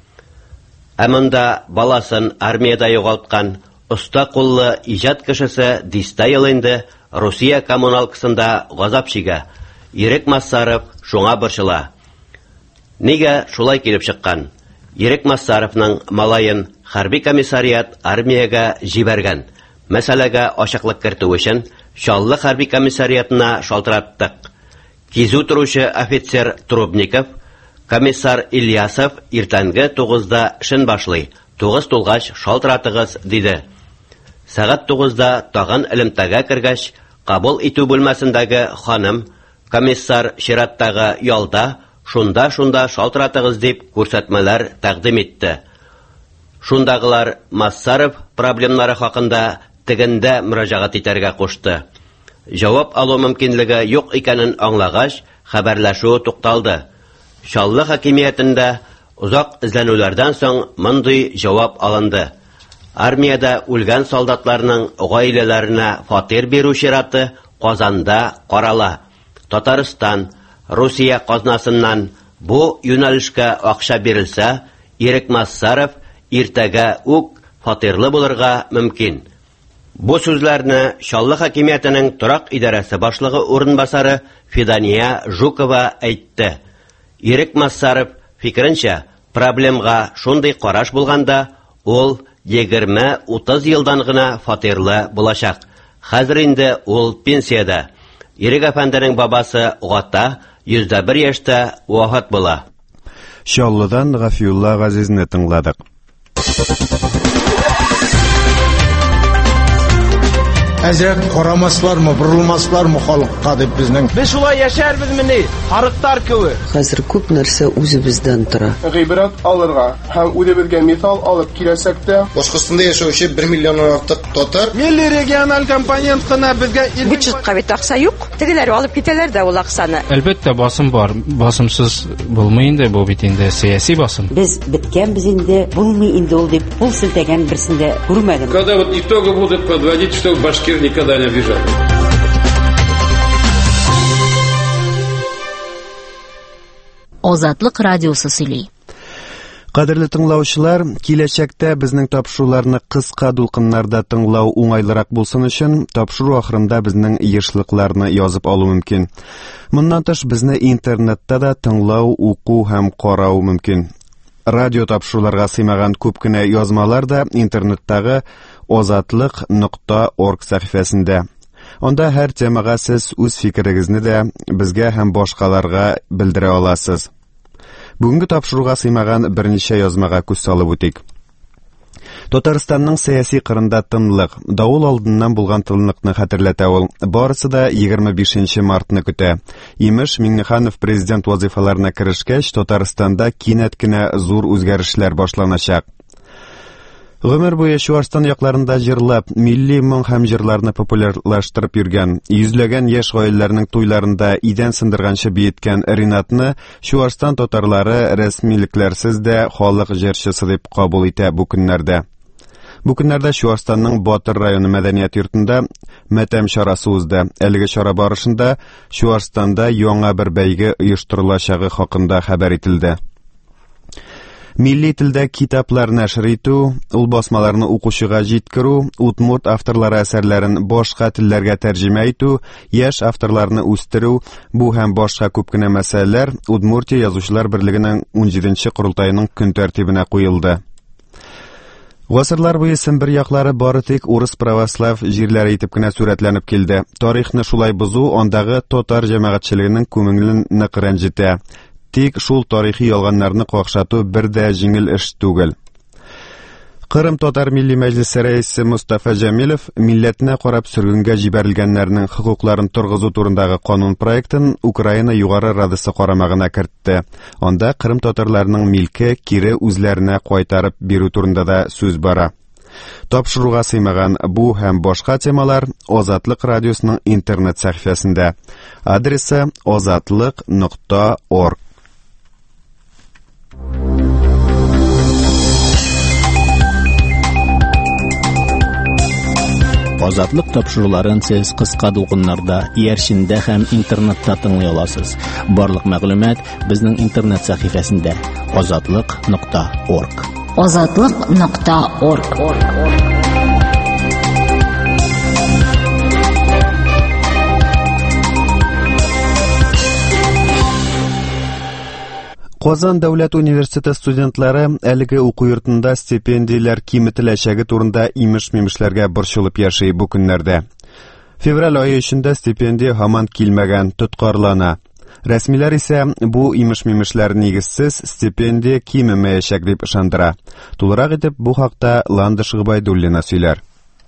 Ә монда баласын армиядә югалткан оста куллы иҗат кешесе Дистайл инде Русия коммуналкасында газап чигә. Ирек Массаров шуңа борчыла. Нигә шулай килеп чыккан? Ирек Массаровның малайын хәрби комиссариат армиягә җибәргән. Мәсьәләгә ачыклык кертү өчен Шаллы хәрби комиссариатына шалтыраттык. Кизү торучы офицер Трубников, комиссар Ильясов иртәнге 9-да эшен башлый. 9 тулгач шалтыратыгыз диде. Сәгать 9-да тагын элемтәгә кергәч, кабул итү бүлмәсендәге ханым комиссар чираттагы ялда шунда шалтыратыгыз дип күрсәтмәләр тәкъдим итте. Шундагылар Массаров проблемнары хакында тегендә мөрәҗәгать итәргә кушты. Җавап алу мөмкинлеге юк икәнен аңлагач, хәбәрләшү тукталды. Шаллы хакимиятендә узак эзләнүләрдән соң мондый җавап алынды. Армиядә үлгән солдатларның гаиләләренә фатир бирү чираты Казанда карала. Татарстан, Русия казнасыннан бу юнәлешкә акча бирелсә, Ирек Массаров иртәгә үк фатирлы булырга мөмкин. Бу сүзләрне Шаллы хакимиятенең торак идарәсе башлыгы урынбасары Фидания Жукова әйтте. Ирек Массаров фикеренчә, проблемга шундый караш булганда, ул 20-30 елдан гына фатирлы булачак. Хәзер инде ул пенсиядә. Ирек әфәнденең бабасы Гата 101 яшьтә вафат була. Шаллыдан Гафиулла Газизне тыңладык. Әзрәк карамаслармы, борылмаслармы халыкка дип безнең. Без шулай яшәрбез мени, харыктар кеби. Хәзер күп нәрсә үзебездән тора. Гыйбрат алырга һәм үзебезгә мисал алып киләсәк тә, Башкортстанда яшәүче 1 миллионнан артык татар. Милли региональ компонент кына безгә бюджетка бит акча юк. Тегеләр алып китәләр дә ул акчаны. Әлбәттә басым бар. Басымсыз булмый инде бу бит инде сиясәт басым. Без биткәнбез инде, булмый инде ул дип кул селтәгән берсендә күрмәдем. Когда вот итоги будут подводить, что Башкир никогда не обижали. Азатлык радиосы сөйли. Кадерле тыңлаучылар, киләчәктә безнең тапшыруларны кыска дулкыннарда тыңлау уңайлырак булсын өчен, тапшыру ахырында безнең ешлыкларны язып алу мөмкин. Моннан тыш безне интернетта да тыңлау, уку һәм карау мөмкин. Радио тапшыруларга сыймаган күп кенә язмалар да интернеттагы ozatliq.org сәхифәсендә. Анда һәр темага сез үз фикерегезне дә безгә һәм башкаларга белдерә аласыз. Бүгенге тапшыруга сыймаган берничә язмага күз салып үтик. Татарстанның сәяси кырында тынлык, давыл алдыннан булган тынлыкны хәтерләтә ул. Барысы да 25 мартны көтә. Имеш Миңнеханов президент вазифаларына керешкәч, Татарстанда кинәт кенә зур үзгәрешләр башланачак. Гомер буе Чуашстан якларында җырлап, милли моң һәм җырларны популярлаштырып йөргән, йөзләгән яшь гаиләләрнең туйларында идән сындырганчы биеткән Ринатны Чуашстан татарлары рәсмилекләрсез дә халык җырчысы дип кабул итә бу көннәрдә. Бу көннәрдә Чуашстанның Батыр районы мәдәният йортында матәм чарасы узды. Әлеге чара барышында Чуашстанда яңа бер бәйге оештырылачагы хакында хәбәр ителде. Милли телдә китаплар нәшр итү, ул басмаларны укучыга җиткерү, Удмурт авторлары әсәрләрен башка телләргә тәрҗемә итү, яшь авторларны үстерү, бу һәм башка күп кенә мәсьәләләр Удмуртия язучылар берлегенең 17нче курултаеның көн тәртибенә куелды. Гасырлар буе бер яклары бары тик урыс православ җирләре итеп кенә сурәтләнеп килде. Тарихны шулай бозу андагы татар җәмәгатьчелегенең күңелен нык рәнҗетә. Тик шул тарихи ялганнарны какшату бер дә җиңел эш түгел. Кырым Татар Милли Мәҗлесе рәисе Мустафа Җәмилов милләтенә карап сөргенгә җибәрелгәннәрнең хокукларын торгызу турындагы канун проектын Украина югары радасы карамагына кертте. Анда Кырым татарларының милке кире үзләренә кайтарып бирү турында да сүз бара. Тапшыруга сыймаган бу һәм башка темалар Азатлык радиосының интернет сәхифәсендә. Адресы azatlyk.org. Азатлык тапшыруларын сез кыска дулкыннарда, иярчиндә һәм интернетта тыңлый аласыз. Барлык мәгълүмат безнең интернет сәхифәсендә azatlyk.org. azatlyk.org. Казан дәүләт университеты студентлары әлеге уку йортында стипендияләр киметеләчәге турында имеш-мимешләргә борчылып яши бу көннәрдә. Февраль айы эчендә стипендия һаман килмәгән, тоткарлана. Рәсмиләр исә бу имеш-мимешләр нигезсез стипендия кимемәячәк дип ышандыра. Тулырак итеп бу хакта Ландыш Гыбайдуллина сөйләр.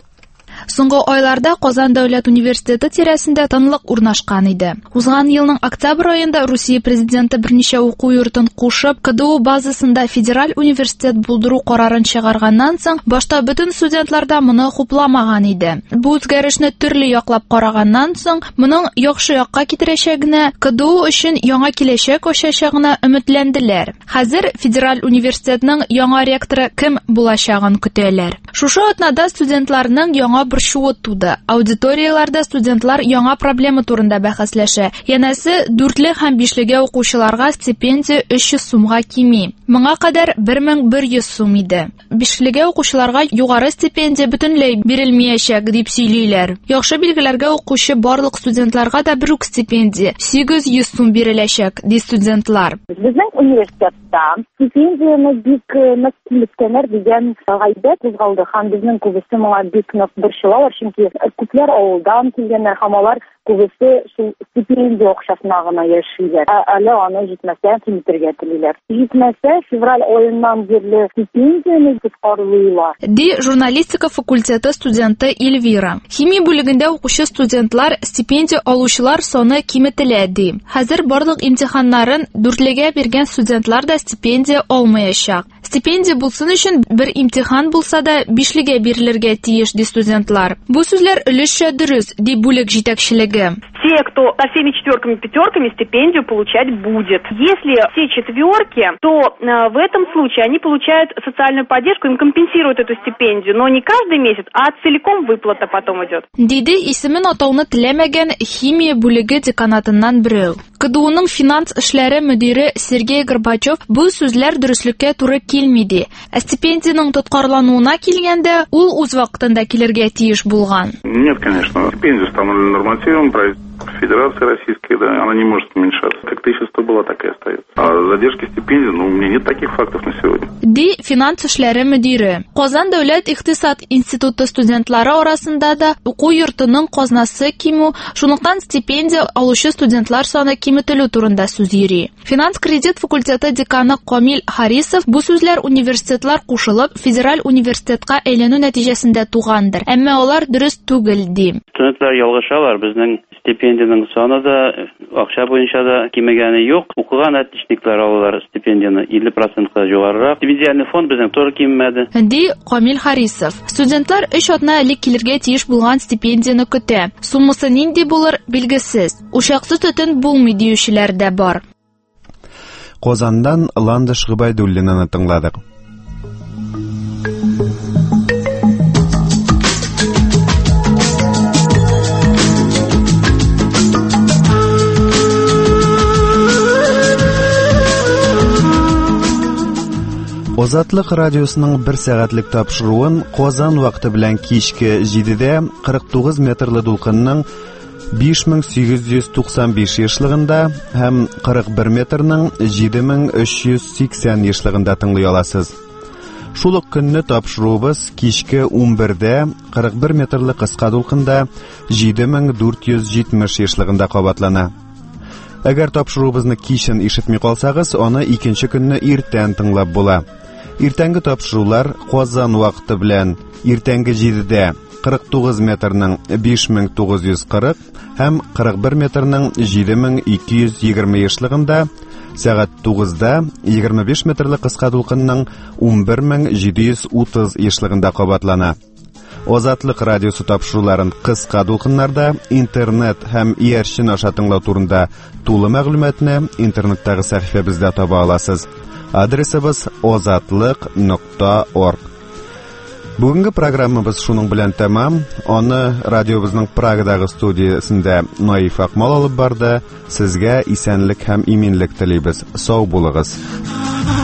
Соңгы айларда Казан дәүләт университеты тирәсендә тынлык урнашкан иде. Узган елның октябрь айында Русия президенты берничә уку йортын кушып, КДУ базасында федераль университет булдыру карарын чыгарганнан соң, башта бөтен студентларда моны хупламаган иде. Бу үзгәрешне төрле яклап караганнан соң, моның яхшы якка китерәчәгенә, КДУ өчен яңа киләчәк ачачагына өметләнделәр. Хәзер федераль университетның яңа ректоры кем булачагын көтәләр. Шушы атнада студентларның яңа борчуы туды. Аудиторияларда студентлар яңа проблема турында бәхәсләшә. Янәсе, 4-ле һәм 5-легә укучыларга стипендия 300 сумга кими. Моңа кадәр 1100 сум иде. 5-легә укучыларга югары стипендия бөтенләй бирелмәячәк дип сөйлиләр. Яхшы билгеләргә укучы барлык студентларга да бер үк стипендия 800 сум биреләчәк, ди студентлар. Безнең университетта стипендияны бик нык киметкәннәр дигән гайбәт кузгалды һәм безнең күбесе моңа бик нык борчылалар, чөнки күпләр авылдан килгәннәр һәм алар күбесе шул стипендия акчасына гына яшиләр. Әле аны җитмәсә киметергә телиләр. Җитмәсә февраль аеннан бирле стипендияны тоткарлыйлар. Ди журналистика факультеты студенты Эльвира. Химия бүлегендә укучы студентлар стипендия алучылар саны киметелә ди. Хәзер барлык имтиханнарын 4-легә биргән студентлар да стипендия алмаячак. Стипендия булсын өчен бер имтихан булса да 5-легә бирелергә тиеш ди студентлар. Бу сүзләр өлешчә дөрес, ди бүлек җитәкчелеге. Те, кто со всеми 4-ками, 5-ками стипендию получать будет. Если все 4, то в этом случае они получают социальную поддержку, им компенсируют эту стипендию, но не каждый месяц, а целиком выплата потом идет. Диде исемен атауны теләмәгән химия бүлеге деканатыннан берәү. КДУның финанс эшләре мөдире Сергей Горбачев бу сүзләр дөреслеккә туры килмиде. Стипендияның тоткарлануына килгәндә, ул үз вакытында килергә тиеш булган. Нет, конечно. Стипендия установлена нормативом Федерации Российской, да, она не может уменьшаться. Как 1100 была, так и остается. А задержки стипендий, у меня нет таких фактов на сегодня. Ди финанс эшләре мөдире. Казан дәүләт икътисад институты студентлары арасында да уку йортының казнасы кимү, шунлыктан стипендия алучы студентлар саны киметелү турында сүз йөри. Финанс кредит факультеты деканы Камил Харисов бу сүзләр университетлар кушылып федераль университетка әйләнү нәтиҗәсендә тугандыр. Әмма алар дөрес түгел ди. Студентлар ялгышалар, безнең стипендияның саны да, акча буенча да кимегәне юк. Укыган отличниклар алалар стипендияны 50%-ка югарырак. Стипендиальный фонд безнең туры киммәде. Ди Камил Харисов. Студентлар 3 атна элек килергә тиеш булган стипендияны көтә. Суммасы нинди булыр билгесез. Ушаксыз төтен булмый диючеләр дә бар. Казандан Ландыш Гыбайдуллинаны тыңладык. Азатлык радиосының 1 сәгатьлек тапшыруын Казан вакыты белән кичке 7дә 49 метрлы дулкынның 5895 ешлыгында һәм 41 метрның 7380 ешлыгында тыңлый аласыз. Шул ук көнне тапшыруыбыз кичке 11-дә 41 метрлы кыска дулкында 7470 яшьлегендә кабатлана. Әгәр тапшыруыбызны кичен ишетми калсагыз, аны икенче көнне иртән тыңлап була. Иртәнге тапшырулар Казан вакыты белән иртәнге 7-дә 49 метрның 5940 һәм 41 метрның 7220 яшьлегендә, сәгать 9-да 25 метрлы кыска дулкынның 11730 яшьлегендә кабатлана. Азатлык радиосы тапшыруларын кыска дулкыннарда, интернет һәм иярчен аша тыңлау турында тулы мәгълүматны интернеттагы сәхифәбездә таба аласыз. Адресыбыз ozatlik.org. Бүгенге программабыз шуның белән тәмам. Аны радиобызның Прагадагы студиясендә Наиф Акмал алып барды. Сезгә исәнлек һәм иминлек телибез. Сау булыгыз.